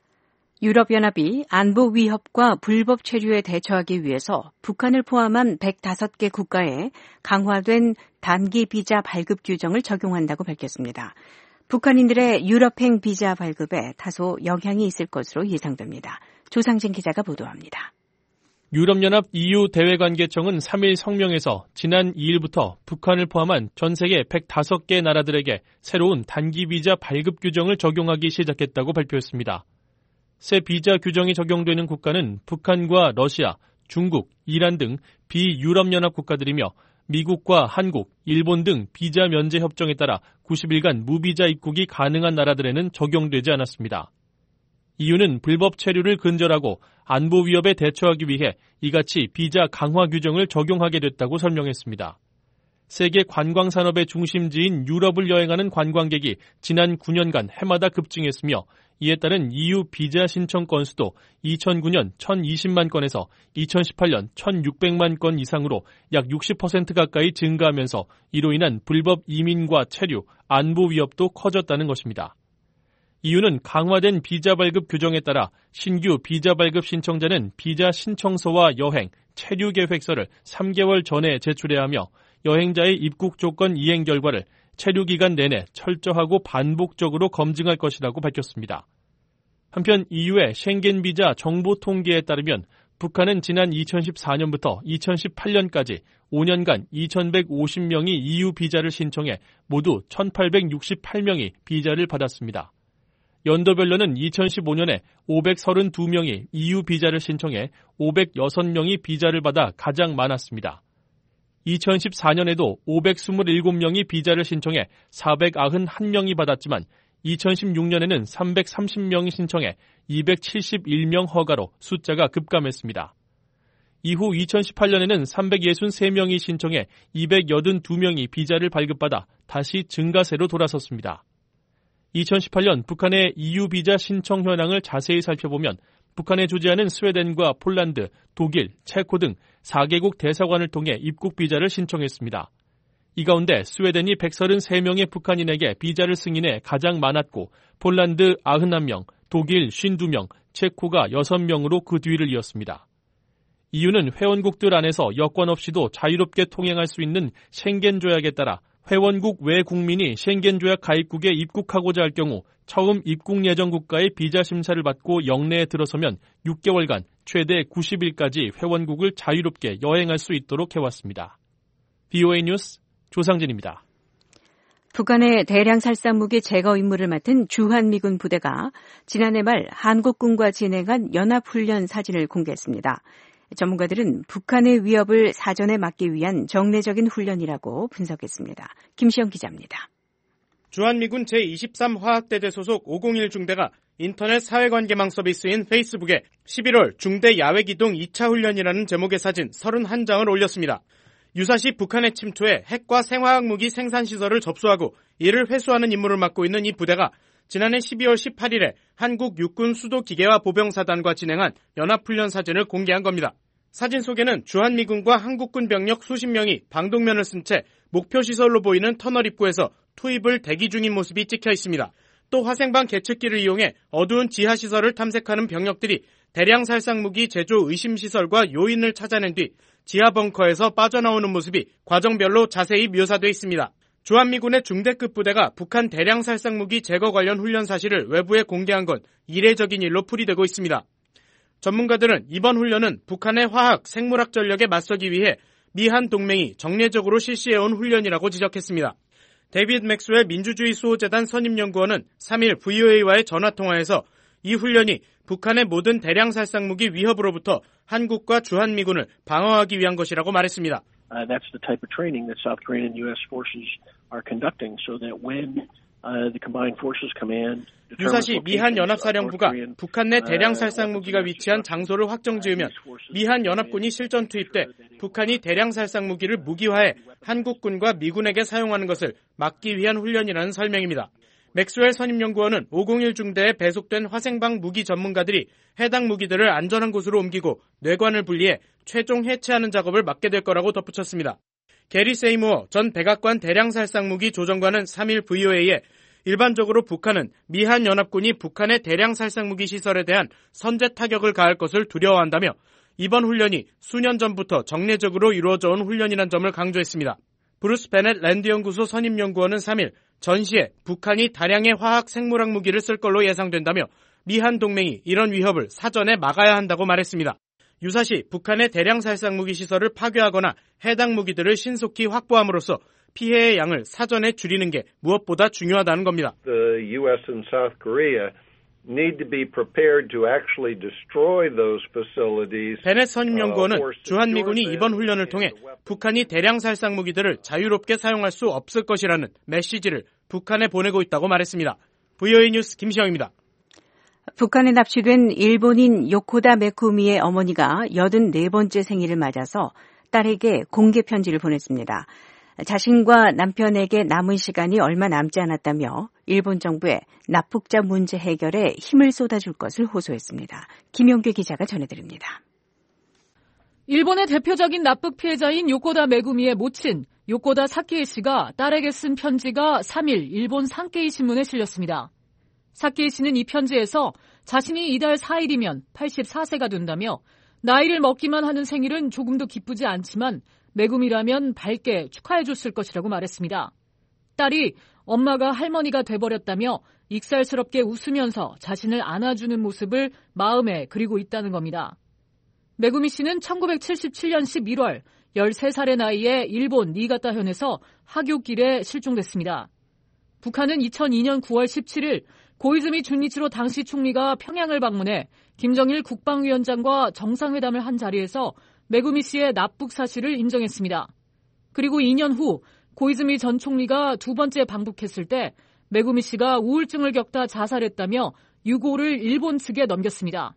유럽연합이 안보 위협과 불법 체류에 대처하기 위해서 북한을 포함한 105개 국가에 강화된 단기 비자 발급 규정을 적용한다고 밝혔습니다. 북한인들의 유럽행 비자 발급에 다소 영향이 있을 것으로 예상됩니다. 조상진 기자가 보도합니다. 유럽연합 EU 대외관계청은 3일 성명에서 지난 2일부터 북한을 포함한 전 세계 105개 나라들에게 새로운 단기 비자 발급 규정을 적용하기 시작했다고 발표했습니다. 새 비자 규정이 적용되는 국가는 북한과 러시아, 중국, 이란 등 비유럽연합 국가들이며 미국과 한국, 일본 등 비자 면제 협정에 따라 90일간 무비자 입국이 가능한 나라들에는 적용되지 않았습니다. EU는 불법 체류를 근절하고 안보 위협에 대처하기 위해 이같이 비자 강화 규정을 적용하게 됐다고 설명했습니다. 세계 관광산업의 중심지인 유럽을 여행하는 관광객이 지난 9년간 해마다 급증했으며 이에 따른 EU 비자 신청 건수도 2009년 1,020만 건에서 2018년 1,600만 건 이상으로 약 60% 가까이 증가하면서 이로 인한 불법 이민과 체류, 안보 위협도 커졌다는 것입니다. EU는 강화된 비자 발급 규정에 따라 신규 비자 발급 신청자는 비자 신청서와 여행, 체류 계획서를 3개월 전에 제출해야 하며 여행자의 입국 조건 이행 결과를 체류 기간 내내 철저하고 반복적으로 검증할 것이라고 밝혔습니다. 한편 EU의 쉥겐 비자 정보 통계에 따르면 북한은 지난 2014년부터 2018년까지 5년간 2,150명이 EU 비자를 신청해 모두 1,868명이 비자를 받았습니다. 연도별로는 2015년에 532명이 EU 비자를 신청해 506명이 비자를 받아 가장 많았습니다. 2014년에도 527명이 비자를 신청해 491명이 받았지만 2016년에는 330명이 신청해 271명 허가로 숫자가 급감했습니다. 이후 2018년에는 363명이 신청해 282명이 비자를 발급받아 다시 증가세로 돌아섰습니다. 2018년 북한의 EU 비자 신청 현황을 자세히 살펴보면 북한에 주재하는 스웨덴과 폴란드, 독일, 체코 등 4개국 대사관을 통해 입국 비자를 신청했습니다. 이 가운데 스웨덴이 133명의 북한인에게 비자를 승인해 가장 많았고 폴란드 91명, 독일 52명, 체코가 6명으로 그 뒤를 이었습니다. EU는 회원국들 안에서 여권 없이도 자유롭게 통행할 수 있는 쉥겐 조약에 따라 회원국 외 국민이 쉥겐 조약 가입국에 입국하고자 할 경우 처음 입국 예정 국가의 비자 심사를 받고 영내에 들어서면 6개월간 최대 90일까지 회원국을 자유롭게 여행할 수 있도록 해왔습니다. VOA 뉴스 조상진입니다. 북한의 대량 살상 무기 제거 임무를 맡은 주한미군 부대가 지난해 말 한국군과 진행한 연합훈련 사진을 공개했습니다. 전문가들은 북한의 위협을 사전에 막기 위한 정례적인 훈련이라고 분석했습니다. 김시영 기자입니다. 주한미군 제23화학대대 소속 501 중대가 인터넷 사회관계망 서비스인 페이스북에 11월 중대 야외기동 2차 훈련이라는 제목의 사진 31장을 올렸습니다. 유사시 북한의 침투에 핵과 생화학무기 생산시설을 접수하고 이를 회수하는 임무를 맡고 있는 이 부대가 지난해 12월 18일에 한국 육군 수도기계화 보병사단과 진행한 연합훈련 사진을 공개한 겁니다. 사진 속에는 주한미군과 한국군 병력 수십 명이 방독면을 쓴 채 목표시설로 보이는 터널 입구에서 투입을 대기 중인 모습이 찍혀 있습니다. 또 화생방 계측기를 이용해 어두운 지하시설을 탐색하는 병력들이 대량 살상무기 제조 의심시설과 요인을 찾아낸 뒤 지하 벙커에서 빠져나오는 모습이 과정별로 자세히 묘사되어 있습니다. 주한미군의 중대급 부대가 북한 대량 살상무기 제거 관련 훈련 사실을 외부에 공개한 건 이례적인 일로 풀이되고 있습니다. 전문가들은 이번 훈련은 북한의 화학, 생물학 전력에 맞서기 위해 미한 동맹이 정례적으로 실시해온 훈련이라고 지적했습니다. 데이비드 맥스웰 민주주의 수호재단 선임연구원은 3일 VOA와의 전화통화에서 이 훈련이 북한의 모든 대량 살상무기 위협으로부터 한국과 주한미군을 방어하기 위한 것이라고 말했습니다. That's the type of training that South Korean and U.S. forces are conducting so that when 유사시 미한 연합사령부가 북한 내 대량 살상 무기가 위치한 장소를 확정지으면 미한 연합군이 실전 투입돼 북한이 대량 살상 무기를 무기화해 한국군과 미군에게 사용하는 것을 막기 위한 훈련이라는 설명입니다. 맥스웰 선임연구원은 501 중대에 배속된 화생방 무기 전문가들이 해당 무기들을 안전한 곳으로 옮기고 뇌관을 분리해 최종 해체하는 작업을 맡게 될 거라고 덧붙였습니다. 게리 세이무어 전 백악관 대량살상무기 조정관은 3일 VOA에 일반적으로 북한은 미한 연합군이 북한의 대량살상무기 시설에 대한 선제 타격을 가할 것을 두려워한다며 이번 훈련이 수년 전부터 정례적으로 이루어져 온 훈련이라는 점을 강조했습니다. 브루스 베넷 랜드연구소 선임연구원은 3일 전시에 북한이 다량의 화학 생물학 무기를 쓸 걸로 예상된다며 미한 동맹이 이런 위협을 사전에 막아야 한다고 말했습니다. 유사시 북한의 대량 살상 무기 시설을 파괴하거나 해당 무기들을 신속히 확보함으로써 피해의 양을 사전에 줄이는 게 무엇보다 중요하다는 겁니다. The US and South Korea need to be prepared to actually destroy those facilities. 베넷 선임연구원은 주한미군이 이번 훈련을 통해 북한이 대량 살상 무기들을 자유롭게 사용할 수 없을 것이라는 메시지를 북한에 보내고 있다고 말했습니다. VOA 뉴스 김시영입니다. 북한에 납치된 일본인 요코다 메쿠미의 어머니가 84번째 생일을 맞아서 딸에게 공개 편지를 보냈습니다. 자신과 남편에게 남은 시간이 얼마 남지 않았다며 일본 정부에 납북자 문제 해결에 힘을 쏟아줄 것을 호소했습니다. 김용규 기자가 전해드립니다. 일본의 대표적인 납북 피해자인 요코다 메구미의 모친 요코다 사키에 씨가 딸에게 쓴 편지가 3일 일본 산케이 신문에 실렸습니다. 사키에 씨는 이 편지에서 자신이 이달 4일이면 84세가 된다며 나이를 먹기만 하는 생일은 조금도 기쁘지 않지만 메구미라면 밝게 축하해줬을 것이라고 말했습니다. 딸이 엄마가 할머니가 돼버렸다며 익살스럽게 웃으면서 자신을 안아주는 모습을 마음에 그리고 있다는 겁니다. 메구미 씨는 1977년 11월 13살의 나이에 일본 니가타현에서 하굣길에 실종됐습니다. 북한은 2002년 9월 17일 고이즈미 준이치로 당시 총리가 평양을 방문해 김정일 국방위원장과 정상회담을 한 자리에서 메구미 씨의 납북 사실을 인정했습니다. 그리고 2년 후 고이즈미 전 총리가 두 번째 방북했을 때 메구미 씨가 우울증을 겪다 자살했다며 유고를 일본 측에 넘겼습니다.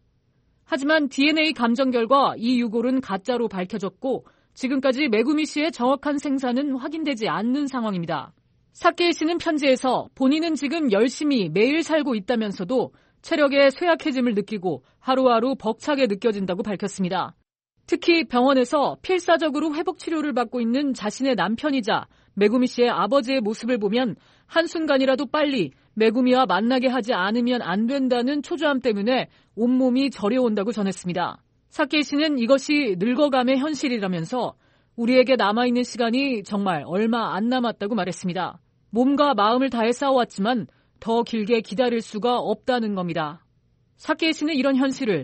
하지만 DNA 감정 결과 이 유골은 가짜로 밝혀졌고 지금까지 메구미 씨의 정확한 생사는 확인되지 않는 상황입니다. 사케이 씨는 편지에서 본인은 지금 열심히 매일 살고 있다면서도 체력의 쇠약해짐을 느끼고 하루하루 벅차게 느껴진다고 밝혔습니다. 특히 병원에서 필사적으로 회복 치료를 받고 있는 자신의 남편이자 메구미 씨의 아버지의 모습을 보면 한순간이라도 빨리 메구미와 만나게 하지 않으면 안 된다는 초조함 때문에 온몸이 저려온다고 전했습니다. 사케이 씨는 이것이 늙어감의 현실이라면서 우리에게 남아있는 시간이 정말 얼마 안 남았다고 말했습니다. 몸과 마음을 다해 싸워왔지만 더 길게 기다릴 수가 없다는 겁니다. 사케이 씨는 이런 현실을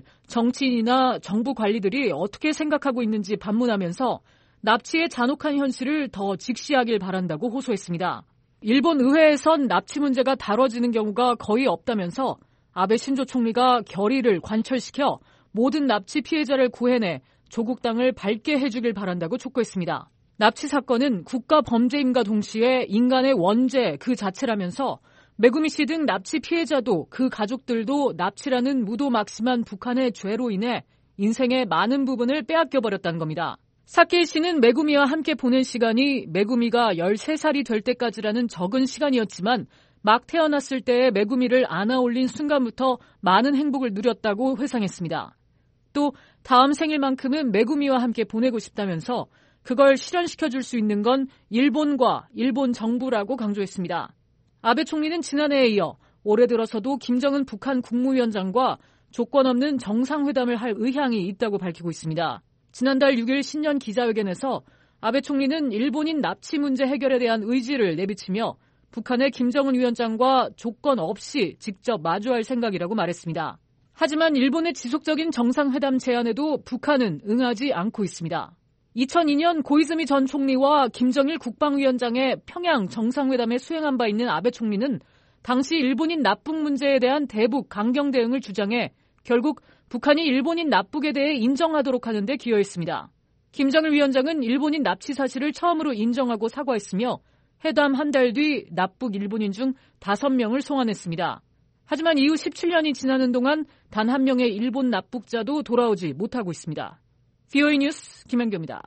정치인이나 정부 관리들이 어떻게 생각하고 있는지 반문하면서 납치의 잔혹한 현실을 더 직시하길 바란다고 호소했습니다. 일본 의회에선 납치 문제가 다뤄지는 경우가 거의 없다면서 아베 신조 총리가 결의를 관철시켜 모든 납치 피해자를 구해내 조국 땅을 밝게 해주길 바란다고 촉구했습니다. 납치 사건은 국가 범죄임과 동시에 인간의 원죄 그 자체라면서 메구미 씨 등 납치 피해자도 그 가족들도 납치라는 무도막심한 북한의 죄로 인해 인생의 많은 부분을 빼앗겨버렸다는 겁니다. 사케이 씨는 메구미와 함께 보낸 시간이 메구미가 13살이 될 때까지라는 적은 시간이었지만 막 태어났을 때의 메구미를 안아올린 순간부터 많은 행복을 누렸다고 회상했습니다. 또 다음 생일만큼은 메구미와 함께 보내고 싶다면서 그걸 실현시켜줄 수 있는 건 일본과 일본 정부라고 강조했습니다. 아베 총리는 지난해에 이어 올해 들어서도 김정은 북한 국무위원장과 조건 없는 정상회담을 할 의향이 있다고 밝히고 있습니다. 지난달 6일 신년 기자회견에서 아베 총리는 일본인 납치 문제 해결에 대한 의지를 내비치며 북한의 김정은 위원장과 조건 없이 직접 마주할 생각이라고 말했습니다. 하지만 일본의 지속적인 정상회담 제안에도 북한은 응하지 않고 있습니다. 2002년 고이즈미 전 총리와 김정일 국방위원장의 평양 정상회담에 수행한 바 있는 아베 총리는 당시 일본인 납북 문제에 대한 대북 강경 대응을 주장해 결국 북한이 일본인 납북에 대해 인정하도록 하는 데 기여했습니다. 김정일 위원장은 일본인 납치 사실을 처음으로 인정하고 사과했으며 회담 한 달 뒤 납북 일본인 중 5명을 송환했습니다. 하지만 이후 17년이 지나는 동안 단 한 명의 일본 납북자도 돌아오지 못하고 있습니다. VOA 뉴스 김현교입니다.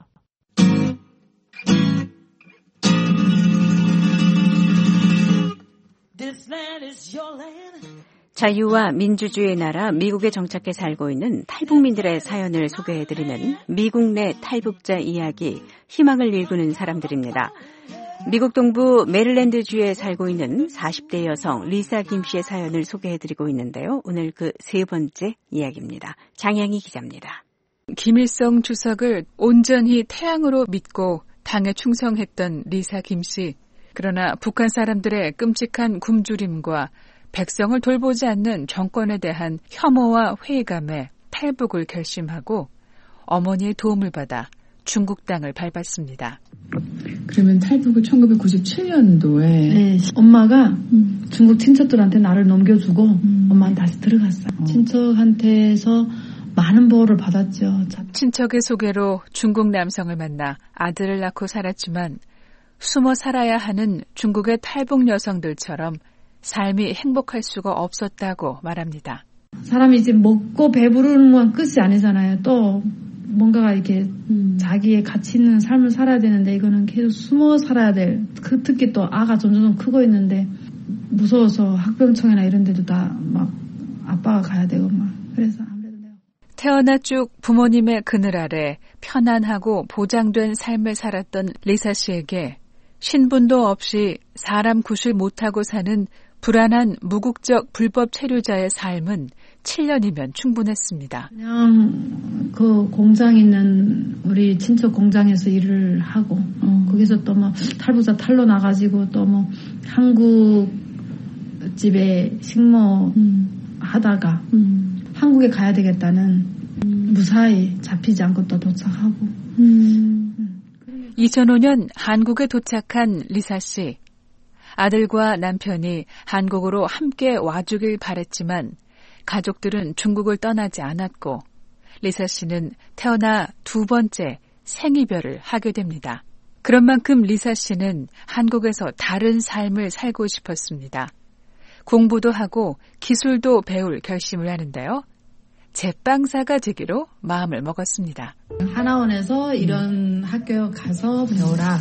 자유와 민주주의의 나라 미국에 정착해 살고 있는 탈북민들의 사연을 소개해드리는 미국 내 탈북자 이야기, 희망을 일구는 사람들입니다. 미국 동부 메릴랜드주에 살고 있는 40대 여성 리사 김 씨의 사연을 소개해드리고 있는데요. 오늘 그 세 번째 이야기입니다. 장양희 기자입니다. 김일성 주석을 온전히 태양으로 믿고 당에 충성했던 리사 김 씨. 그러나 북한 사람들의 끔찍한 굶주림과 백성을 돌보지 않는 정권에 대한 혐오와 회의감에 탈북을 결심하고 어머니의 도움을 받아 중국 땅을 밟았습니다. 그러면 탈북을 1997년도에 엄마가 중국 친척들한테 나를 넘겨주고 엄마는 다시 들어갔어요. 친척한테서 많은 보호를 받았죠. 친척의 소개로 중국 남성을 만나 아들을 낳고 살았지만 숨어 살아야 하는 중국의 탈북 여성들처럼 삶이 행복할 수가 없었다고 말합니다. 사람이 이제 먹고 배부르는 건 끝이 아니잖아요. 또 뭔가가 이렇게 자기의 가치 있는 삶을 살아야 되는데 이거는 계속 숨어 살아야 될. 특히 또 아가 점점 크고 있는데 무서워서 학병청이나 이런 데도 다 막 아빠가 가야 되고 막 그래서 아무래도 내가 태어나 쭉 부모님의 그늘 아래 편안하고 보장된 삶을 살았던 리사 씨에게 신분도 없이 사람 구실 못하고 사는 불안한 무국적 불법 체류자의 삶은 7년이면 충분했습니다. 그냥 그 공장 있는 우리 친척 공장에서 일을 하고 거기서 또 뭐 탈북자 탈로 나가지고 또 뭐 한국 집에 식모 하다가 한국에 가야 되겠다는 무사히 잡히지 않고 또 도착하고 2005년 한국에 도착한 리사 씨. 아들과 남편이 한국으로 함께 와주길 바랬지만 가족들은 중국을 떠나지 않았고 리사 씨는 태어나 두 번째 생이별을 하게 됩니다. 그런 만큼 리사 씨는 한국에서 다른 삶을 살고 싶었습니다. 공부도 하고 기술도 배울 결심을 하는데요. 제빵사가 되기로 마음을 먹었습니다. 하나원에서 이런 학교 가서 배워라.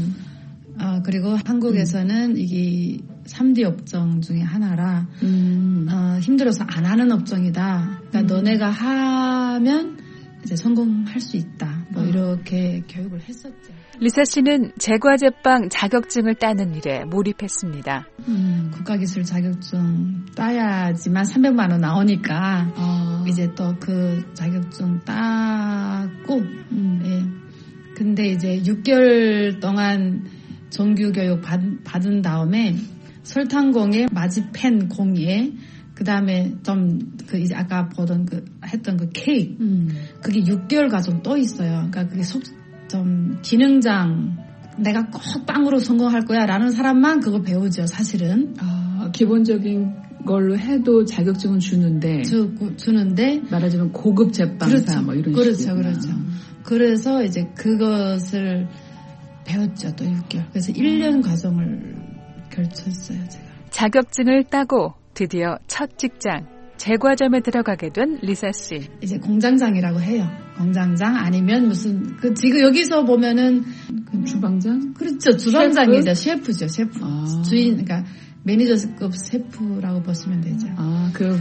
그리고 한국에서는 이게 3D 업종 중에 하나라 힘들어서 안 하는 업종이다. 그러니까 너네가 하면 이제 성공할 수 있다. 뭐 이렇게 교육을 했었죠. 리사 씨는 제과제빵 자격증을 따는 일에 몰입했습니다. 국가기술 자격증 따야지만 300만 원 나오니까 이제 또 그 자격증 따고 예. 근데 이제 6개월 동안 정규교육 받은 다음에 설탕공예, 마지펜 공예, 그 다음에 좀 그 이제 아까 보던 했던 그 케이크, 그게 6개월 과정 또 있어요. 그러니까 그게 좀 기능장, 내가 꼭 빵으로 성공할 거야라는 사람만 그거 배우죠, 사실은. 기본적인 걸로 해도 자격증은 주는데. 주는데. 말하자면 고급 제빵사 그렇죠. 뭐 이런 그렇죠, 식이구나. 그렇죠. 그래서 이제 그것을 배웠죠, 또 6개월. 그래서 1년 과정을 결쳤어요, 제가. 자격증을 따고 드디어 첫 직장, 제과점에 들어가게 된 리사 씨. 이제 공장장이라고 해요. 공장장 아니면 무슨, 지금 여기서 보면은. 주방장? 그렇죠, 주방장이죠. 셰프죠, 셰프. 주인, 그러니까 매니저급 셰프라고 보시면 되죠. 그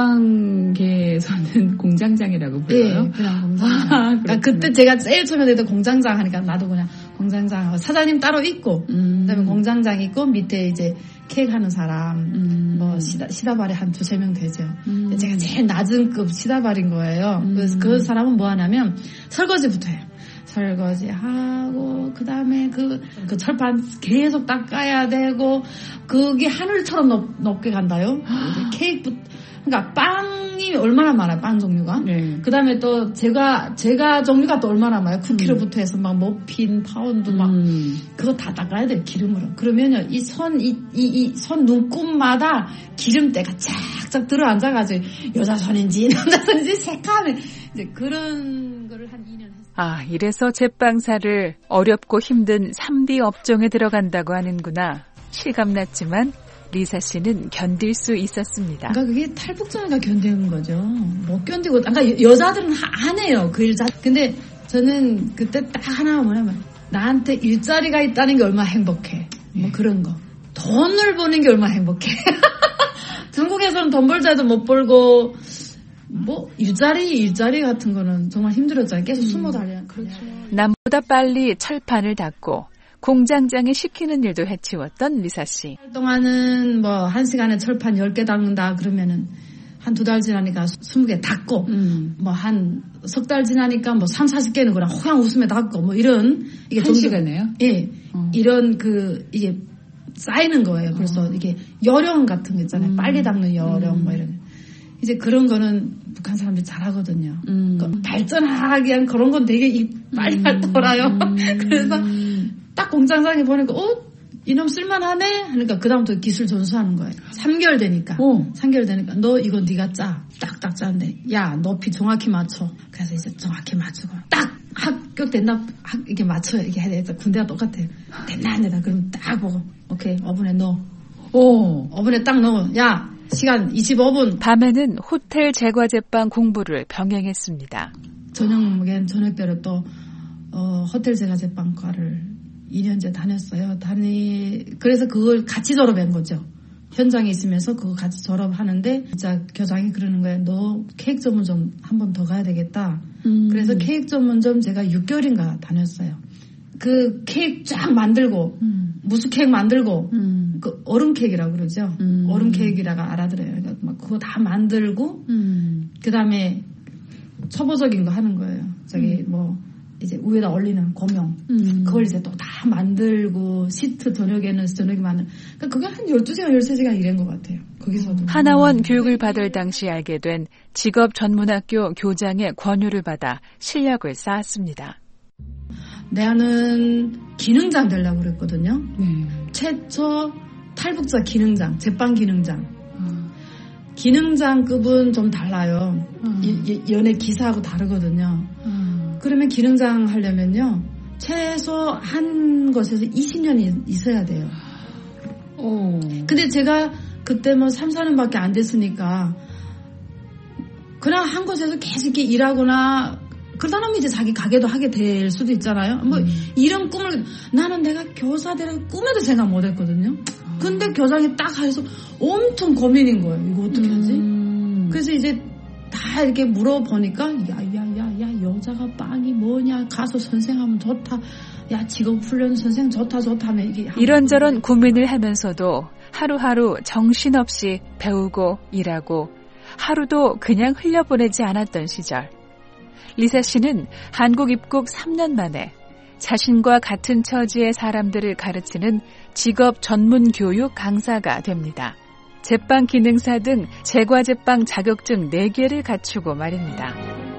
제빵계에서는 공장장이라고 불러요? 네, 그냥 공장장. 그러니까 그때 제가 제일 처음에 내도 공장장 하니까 나도 그냥 공장장. 사장님 따로 있고, 그다음에 공장장 있고, 밑에 이제 케이크 하는 사람, 뭐 시다발이 한 2-3명 되죠. 제가 제일 낮은 급 시다발인 거예요. 그래서 그 사람은 뭐 하냐면 설거지부터 해요. 설거지하고 그다음에 그 철판 계속 닦아야 되고 그게 하늘처럼 높게 간다요. 케이크부터 그러니까 빵이 얼마나 많아요, 빵 종류가. 네. 그다음에 또 제가 종류가 또 얼마나 많아요. 쿠키로부터 해서 막 머핀, 파운드 막 그거 다 닦아야 돼요, 기름으로. 그러면요 이 손 눈곱마다 기름때가 쫙쫙 들어앉아가지고 여자 손인지 남자 손인지 새까매 이제 그런 거를 한 2년 했어요. 이래서 제빵사를 어렵고 힘든 3D 업종에 들어간다고 하는구나. 실감났지만 리사 씨는 견딜 수 있었습니다. 그러니까 그게 탈북자가 견디는 거죠. 못 견디고, 그러니까 여자들은 안 해요. 그 일 근데 저는 그때 딱 하나 뭐냐면 나한테 일자리가 있다는 게 얼마나 행복해. 뭐 그런 거. 돈을 버는 게 얼마나 행복해. 중국에서는 돈 벌자 해도 못 벌고 뭐 일자리 같은 거는 정말 힘들었잖아요. 계속 숨어 다녀. 그렇죠. 남보다 빨리 철판을 닫고 공장장이 시키는 일도 해치웠던 리사 씨. 동안은 뭐 1시간에 철판 10개 닦는다 그러면은 한 2달 지나니까 20개 닦고 뭐 한 석 달 지나니까 뭐 30-40개는 그냥 호양 웃음에 닦고 뭐 이런 이게 1시간에요? 예. 이런 이게 쌓이는 거예요. 그래서 이게 요령 같은 거 있잖아요. 빨리 닦는 요령 뭐 이런. 이제 그런 거는 북한 사람들이 잘하거든요. 그러니까 발전하기 위한 그런 건 되게 빨리 돌아요. 그래서 딱 공장장이 보니까 이놈 쓸만하네 하니까 그다음부터 기술 전수하는 거예요. 3개월 되니까. 3개월 되니까 너 이거 네가 짜. 딱딱 짜는데 야 높이 정확히 맞춰. 그래서 이제 정확히 맞추고 딱 합격됐나 이게 맞춰 이게 해야 돼. 군대가 똑같아요. 됐나 안 됐나 그럼 딱 보고 오케이 오븐에 넣어. 오븐에 딱 넣어. 야 시간 25분. 밤에는 호텔 제과제빵 공부를 병행했습니다. 저녁별로 또 호텔 제과제빵과를 2년째 다녔어요. 그래서 그걸 같이 졸업한 거죠. 현장에 있으면서 그거 같이 졸업하는데 진짜 교장이 그러는 거예요. 너 케이크 전문점 한 번 더 가야 되겠다. 그래서 케이크 전문점 제가 6개월인가 다녔어요. 그 케이크 쫙 만들고 무스 케이크 만들고 그 얼음 케이크라고 그러죠. 얼음 케이크라고 알아들어요. 그러니까 막 그거 다 만들고 그다음에 초보적인 거 하는 거예요. 뭐 이제 위에다 올리는 고명 그걸 이제 또 다 만들고 시트 저녁에 만들. 그러니까 그게 한 12시간 13시간 일한 것 같아요. 거기서도 하나원 교육을 받을 당시 알게 된 직업전문학교 교장의 권유를 받아 실력을 쌓았습니다. 내가는 기능장 되려고 그랬거든요. 최초 탈북자 기능장, 제빵 기능장. 기능장급은 좀 달라요. 연예 기사하고 다르거든요. 그러면 기능장 하려면요. 최소 한 곳에서 20년이 있어야 돼요. 근데 제가 그때 뭐 3-4년밖에 안 됐으니까 그냥 한 곳에서 계속 이렇게 일하거나 그러다 보면 이제 자기 가게도 하게 될 수도 있잖아요. 뭐 이런 꿈을 나는 내가 교사 될 꿈에도 생각 못 했거든요. 근데 교장이 딱 해서 엄청 고민인 거예요. 이거 어떻게 하지? 그래서 이제 다 이렇게 물어보니까 야 여자가 빵이 뭐냐 가서 선생하면 좋다. 야 직업훈련 선생 좋다 하면 이게 이런저런 고민을 하면서도 하루하루 정신없이 배우고 일하고 하루도 그냥 흘려보내지 않았던 시절. 리사 씨는 한국 입국 3년 만에 자신과 같은 처지의 사람들을 가르치는 직업 전문 교육 강사가 됩니다. 제빵 기능사 등 제과제빵 자격증 4개를 갖추고 말입니다.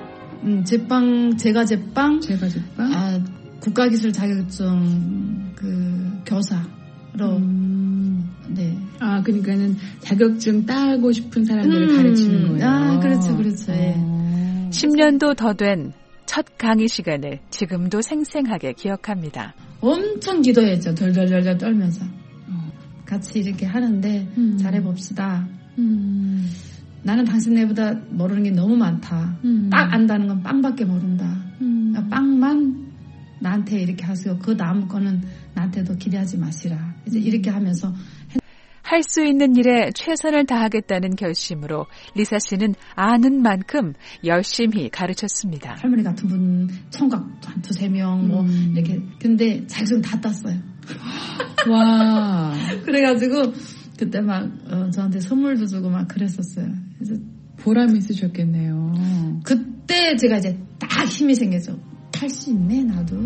제과제빵, 국가기술 자격증 교사로. 네. 그러니까는 자격증 따고 싶은 사람들을 가르치는 거예요. 그렇죠. 예. 10년도 더 된 첫 강의 시간을 지금도 생생하게 기억합니다. 엄청 기도했죠. 덜덜덜 떨면서. 같이 이렇게 하는데 잘해봅시다. 나는 당신네보다 모르는 게 너무 많다. 딱 안다는 건 빵밖에 모른다. 그러니까 빵만 나한테 이렇게 하세요. 그 다음 거는 나한테도 기대하지 마시라. 이제 이렇게 하면서 할 수 있는 일에 최선을 다하겠다는 결심으로 리사 씨는 아는 만큼 열심히 가르쳤습니다. 할머니 같은 분 총각 한 2-3명 뭐 이렇게 근데 자격증 다 땄어요. 와. 그래가지고 그때 막 저한테 선물도 주고 막 그랬었어요. 그래서 보람이 있으셨겠네요. 그때 제가 이제 딱 힘이 생겨서 할 수 있네 나도.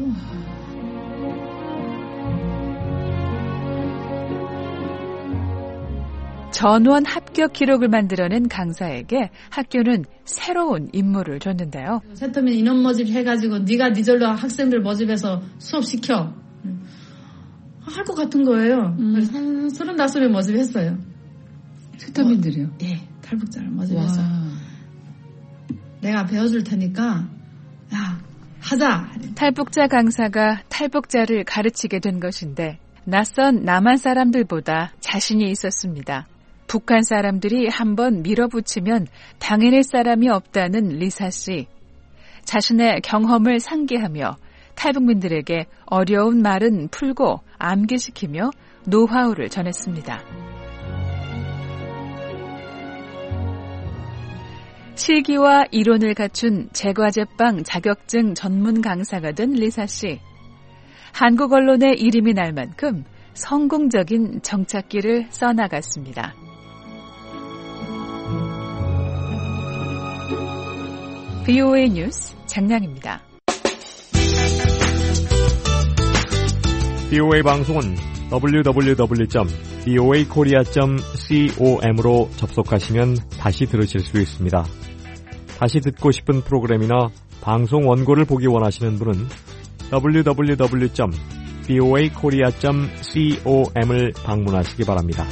전원 합격 기록을 만들어낸 강사에게 학교는 새로운 임무를 줬는데요. 세터민 인원 모집 해가지고 네가 니절로 학생들 모집해서 수업 시켜. 할 것 같은 거예요. 그래서 35명 모집했어요. 세터민들이요? 예, 탈북자를 모집해서. 내가 배워줄 테니까 야 하자. 탈북자 강사가 탈북자를 가르치게 된 것인데 낯선 남한 사람들보다 자신이 있었습니다. 북한 사람들이 한번 밀어붙이면 당해낼 사람이 없다는 리사 씨. 자신의 경험을 상기하며 탈북민들에게 어려운 말은 풀고 암기시키며 노하우를 전했습니다. 실기와 이론을 갖춘 제과제빵 자격증 전문 강사가 된 리사 씨. 한국 언론의 이름이 날 만큼 성공적인 정착기를 써나갔습니다. VOA 뉴스 장량입니다. VOA 방송은 www.voakorea.com으로 접속하시면 다시 들으실 수 있습니다. 다시 듣고 싶은 프로그램이나 방송 원고를 보기 원하시는 분은 www.voakorea.com을 방문하시기 바랍니다.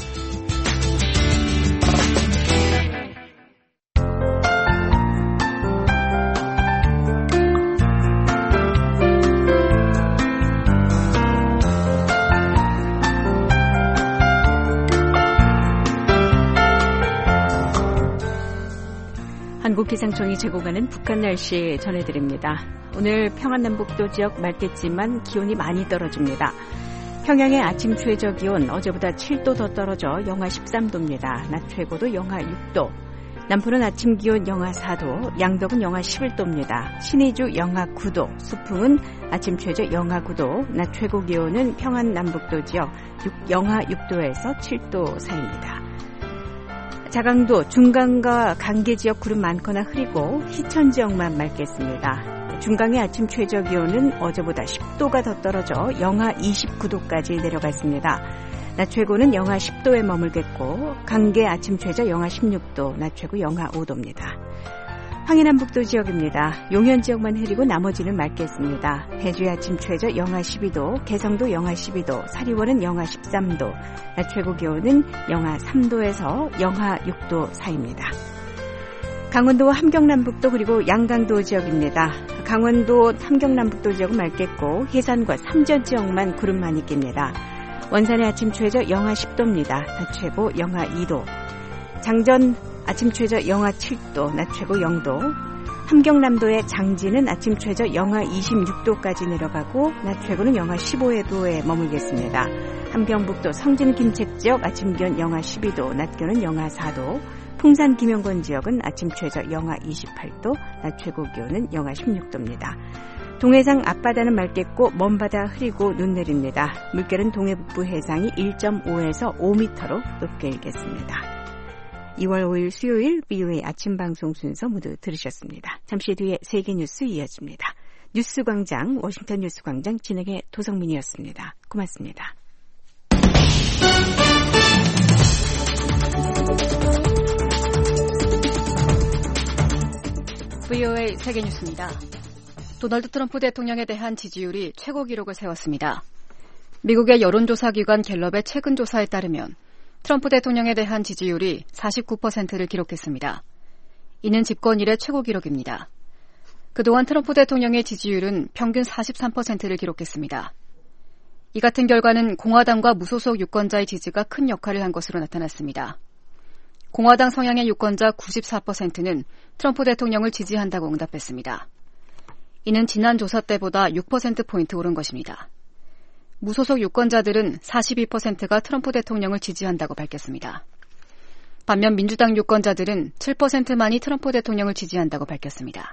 한국기상청이 제공하는 북한 날씨 전해드립니다. 오늘 평안남북도 지역 맑겠지만 기온이 많이 떨어집니다. 평양의 아침 최저 기온 어제보다 7도 더 떨어져 영하 13도입니다. 낮 최고도 영하 6도. 남포는 아침 기온 영하 4도, 양덕은 영하 11도입니다. 신의주 영하 9도, 수풍은 아침 최저 영하 9도, 낮 최고 기온은 평안남북도 지역 영하 6도에서 7도 사이입니다. 자강도, 중강과 강계 지역 구름 많거나 흐리고 희천 지역만 맑겠습니다. 중강의 아침 최저 기온은 어제보다 10도가 더 떨어져 영하 29도까지 내려갔습니다. 낮 최고는 영하 10도에 머물겠고 강계 아침 최저 영하 16도, 낮 최고 영하 5도입니다. 황해남북도 지역입니다. 용현 지역만 흐리고 나머지는 맑겠습니다. 해주의 아침 최저 영하 12도, 개성도 영하 12도, 사리원은 영하 13도, 낮 최고 기온은 영하 3도에서 영하 6도 사이입니다. 강원도 함경남북도 그리고 양강도 지역입니다. 강원도 함경남북도 지역은 맑겠고 해산과 삼전 지역만 구름 많이 낍니다. 원산의 아침 최저 영하 10도입니다. 낮 최고 영하 2도. 장전 아침 최저 영하 7도, 낮 최고 0도. 함경남도의 장진은 아침 최저 영하 26도까지 내려가고 낮 최고는 영하 15도에 머물겠습니다. 함경북도 성진 김책 지역 아침 기온 영하 12도, 낮 기온은 영하 4도. 풍산 김영권 지역은 아침 최저 영하 28도, 낮 최고 기온은 영하 16도입니다. 동해상 앞바다는 맑겠고 먼바다 흐리고 눈 내립니다. 물결은 동해북부 해상이 1.5에서 5m로 높게 일겠습니다. 2월 5일 수요일 VOA 아침 방송 순서 모두 들으셨습니다. 잠시 뒤에 세계 뉴스 이어집니다. 뉴스광장, 워싱턴 뉴스광장 진행의 도성민이었습니다. 고맙습니다. VOA 세계 뉴스입니다. 도널드 트럼프 대통령에 대한 지지율이 최고 기록을 세웠습니다. 미국의 여론조사기관 갤럽의 최근 조사에 따르면 트럼프 대통령에 대한 지지율이 49%를 기록했습니다. 이는 집권 이래 최고 기록입니다. 그동안 트럼프 대통령의 지지율은 평균 43%를 기록했습니다. 이 같은 결과는 공화당과 무소속 유권자의 지지가 큰 역할을 한 것으로 나타났습니다. 공화당 성향의 유권자 94%는 트럼프 대통령을 지지한다고 응답했습니다. 이는 지난 조사 때보다 6%포인트 오른 것입니다. 무소속 유권자들은 42%가 트럼프 대통령을 지지한다고 밝혔습니다. 반면 민주당 유권자들은 7%만이 트럼프 대통령을 지지한다고 밝혔습니다.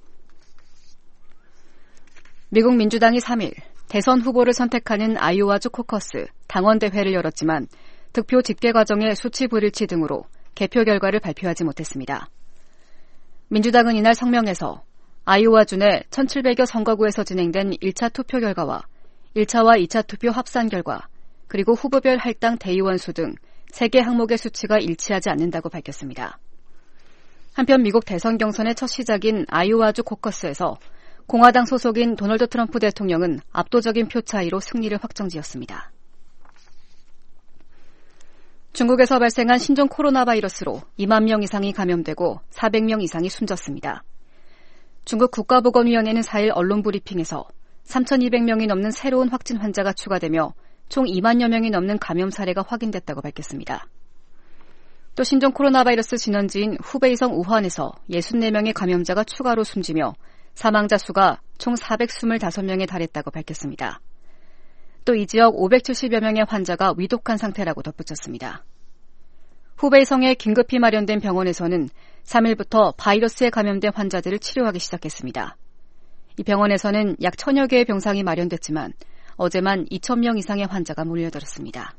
미국 민주당이 3일 대선 후보를 선택하는 아이오와주 코커스 당원대회를 열었지만 득표 집계 과정의 수치 불일치 등으로 개표 결과를 발표하지 못했습니다. 민주당은 이날 성명에서 아이오와주 내 1700여 선거구에서 진행된 1차 투표 결과와 1차와 2차 투표 합산 결과, 그리고 후보별 할당 대의원 수 등 3개 항목의 수치가 일치하지 않는다고 밝혔습니다. 한편 미국 대선 경선의 첫 시작인 아이오와주 코커스에서 공화당 소속인 도널드 트럼프 대통령은 압도적인 표 차이로 승리를 확정지었습니다. 중국에서 발생한 신종 코로나 바이러스로 2만 명 이상이 감염되고 400명 이상이 숨졌습니다. 중국 국가보건위원회는 4일 언론 브리핑에서 3,200명이 넘는 새로운 확진 환자가 추가되며 총 2만여 명이 넘는 감염 사례가 확인됐다고 밝혔습니다. 또 신종 코로나 바이러스 진원지인 후베이성 우한에서 64명의 감염자가 추가로 숨지며 사망자 수가 총 425명에 달했다고 밝혔습니다. 또 이 지역 570여 명의 환자가 위독한 상태라고 덧붙였습니다. 후베이성에 긴급히 마련된 병원에서는 3일부터 바이러스에 감염된 환자들을 치료하기 시작했습니다. 이 병원에서는 약 1,000여 개의 병상이 마련됐지만 어제만 2,000명 이상의 환자가 몰려들었습니다.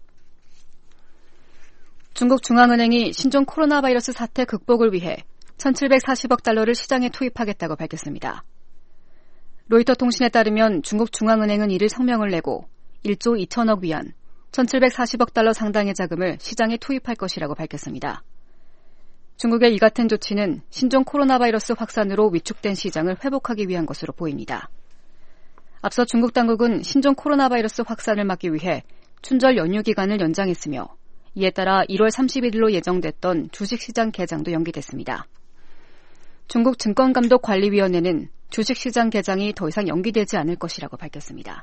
중국 중앙은행이 신종 코로나 바이러스 사태 극복을 위해 1,740억 달러를 시장에 투입하겠다고 밝혔습니다. 로이터 통신에 따르면 중국 중앙은행은 이를 성명을 내고 1조 2천억 위안, 1,740억 달러 상당의 자금을 시장에 투입할 것이라고 밝혔습니다. 중국의 이 같은 조치는 신종 코로나 바이러스 확산으로 위축된 시장을 회복하기 위한 것으로 보입니다. 앞서 중국 당국은 신종 코로나 바이러스 확산을 막기 위해 춘절 연휴 기간을 연장했으며 이에 따라 1월 31일로 예정됐던 주식시장 개장도 연기됐습니다. 중국 증권감독관리위원회는 주식시장 개장이 더 이상 연기되지 않을 것이라고 밝혔습니다.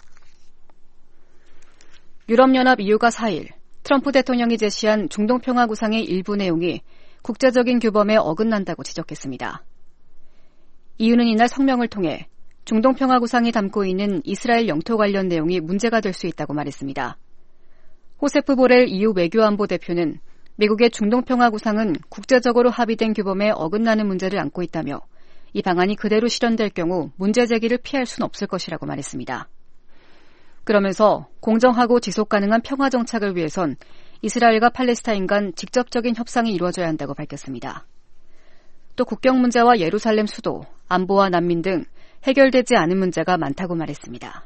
유럽연합 EU가 4일 트럼프 대통령이 제시한 중동평화 구상의 일부 내용이 국제적인 규범에 어긋난다고 지적했습니다. EU는 이날 성명을 통해 중동평화 구상이 담고 있는 이스라엘 영토 관련 내용이 문제가 될 수 있다고 말했습니다. 호세프 보렐 EU 외교안보 대표는 미국의 중동평화 구상은 국제적으로 합의된 규범에 어긋나는 문제를 안고 있다며 이 방안이 그대로 실현될 경우 문제 제기를 피할 수는 없을 것이라고 말했습니다. 그러면서 공정하고 지속 가능한 평화 정착을 위해선 이스라엘과 팔레스타인 간 직접적인 협상이 이루어져야 한다고 밝혔습니다. 또 국경 문제와 예루살렘 수도, 안보와 난민 등 해결되지 않은 문제가 많다고 말했습니다.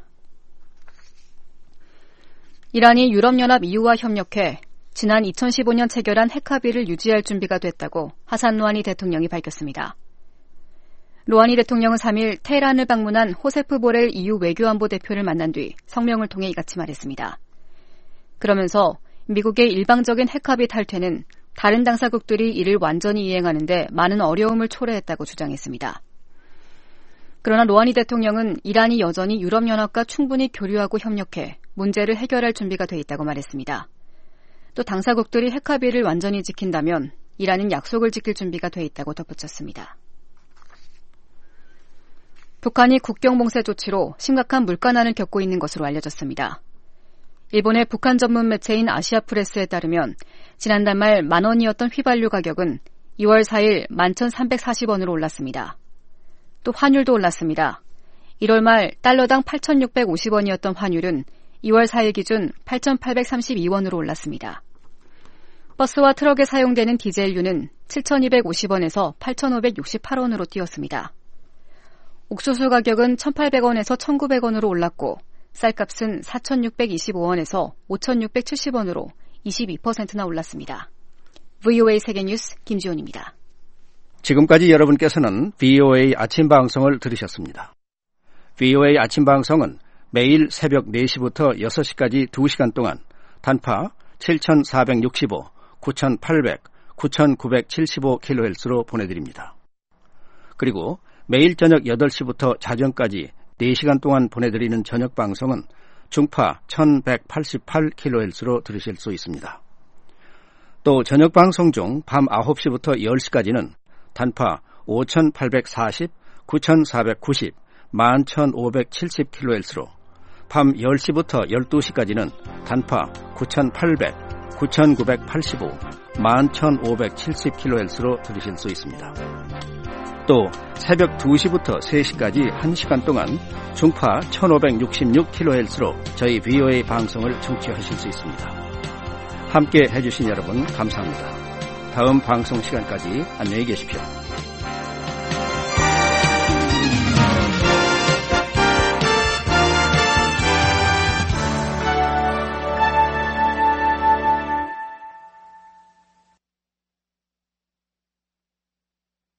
이란이 유럽연합 EU와 협력해 지난 2015년 체결한 핵 합의를 유지할 준비가 됐다고 하산 루하니 대통령이 밝혔습니다. 루하니 대통령은 3일 테헤란을 방문한 호세프 보렐 EU 외교안보 대표를 만난 뒤 성명을 통해 이같이 말했습니다. 그러면서 미국의 일방적인 핵 합의 탈퇴는 다른 당사국들이 이를 완전히 이행하는 데 많은 어려움을 초래했다고 주장했습니다. 그러나 루하니 대통령은 이란이 여전히 유럽연합과 충분히 교류하고 협력해 문제를 해결할 준비가 돼 있다고 말했습니다. 또 당사국들이 핵 합의를 완전히 지킨다면 이란은 약속을 지킬 준비가 돼 있다고 덧붙였습니다. 북한이 국경 봉쇄 조치로 심각한 물가난을 겪고 있는 것으로 알려졌습니다. 일본의 북한 전문 매체인 아시아프레스에 따르면 지난달 말 10,000원이었던 휘발유 가격은 2월 4일 11,340원으로 올랐습니다. 또 환율도 올랐습니다. 1월 말 달러당 8,650원이었던 환율은 2월 4일 기준 8,832원으로 올랐습니다. 버스와 트럭에 사용되는 디젤유는 7,250원에서 8,568원으로 뛰었습니다. 옥수수 가격은 1,800원에서 1,900원으로 올랐고 쌀값은 4,625원에서 5,670원으로 22%나 올랐습니다. VOA 세계뉴스 김지훈입니다. 지금까지 여러분께서는 VOA 아침 방송을 들으셨습니다. VOA 아침 방송은 매일 새벽 4시부터 6시까지 2시간 동안 단파 7,465, 9,800, 9,975kHz로 보내드립니다. 그리고 매일 저녁 8시부터 자정까지 4시간 동안 보내드리는 저녁 방송은 중파 1188kHz로 들으실 수 있습니다. 또 저녁 방송 중 밤 9시부터 10시까지는 단파 5840, 9490, 11570kHz로 밤 10시부터 12시까지는 단파 9800, 9985, 11570kHz로 들으실 수 있습니다. 또 새벽 2시부터 3시까지 1시간 동안 중파 1566kHz로 저희 VOA 방송을 청취하실 수 있습니다. 함께 해주신 여러분 감사합니다. 다음 방송 시간까지 안녕히 계십시오.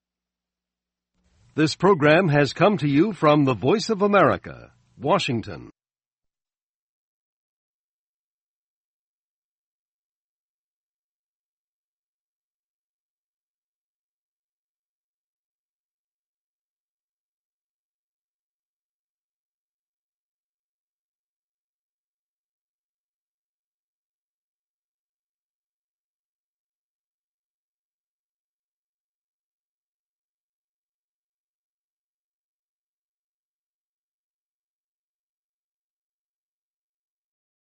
This program has come to you from the Voice of America, Washington.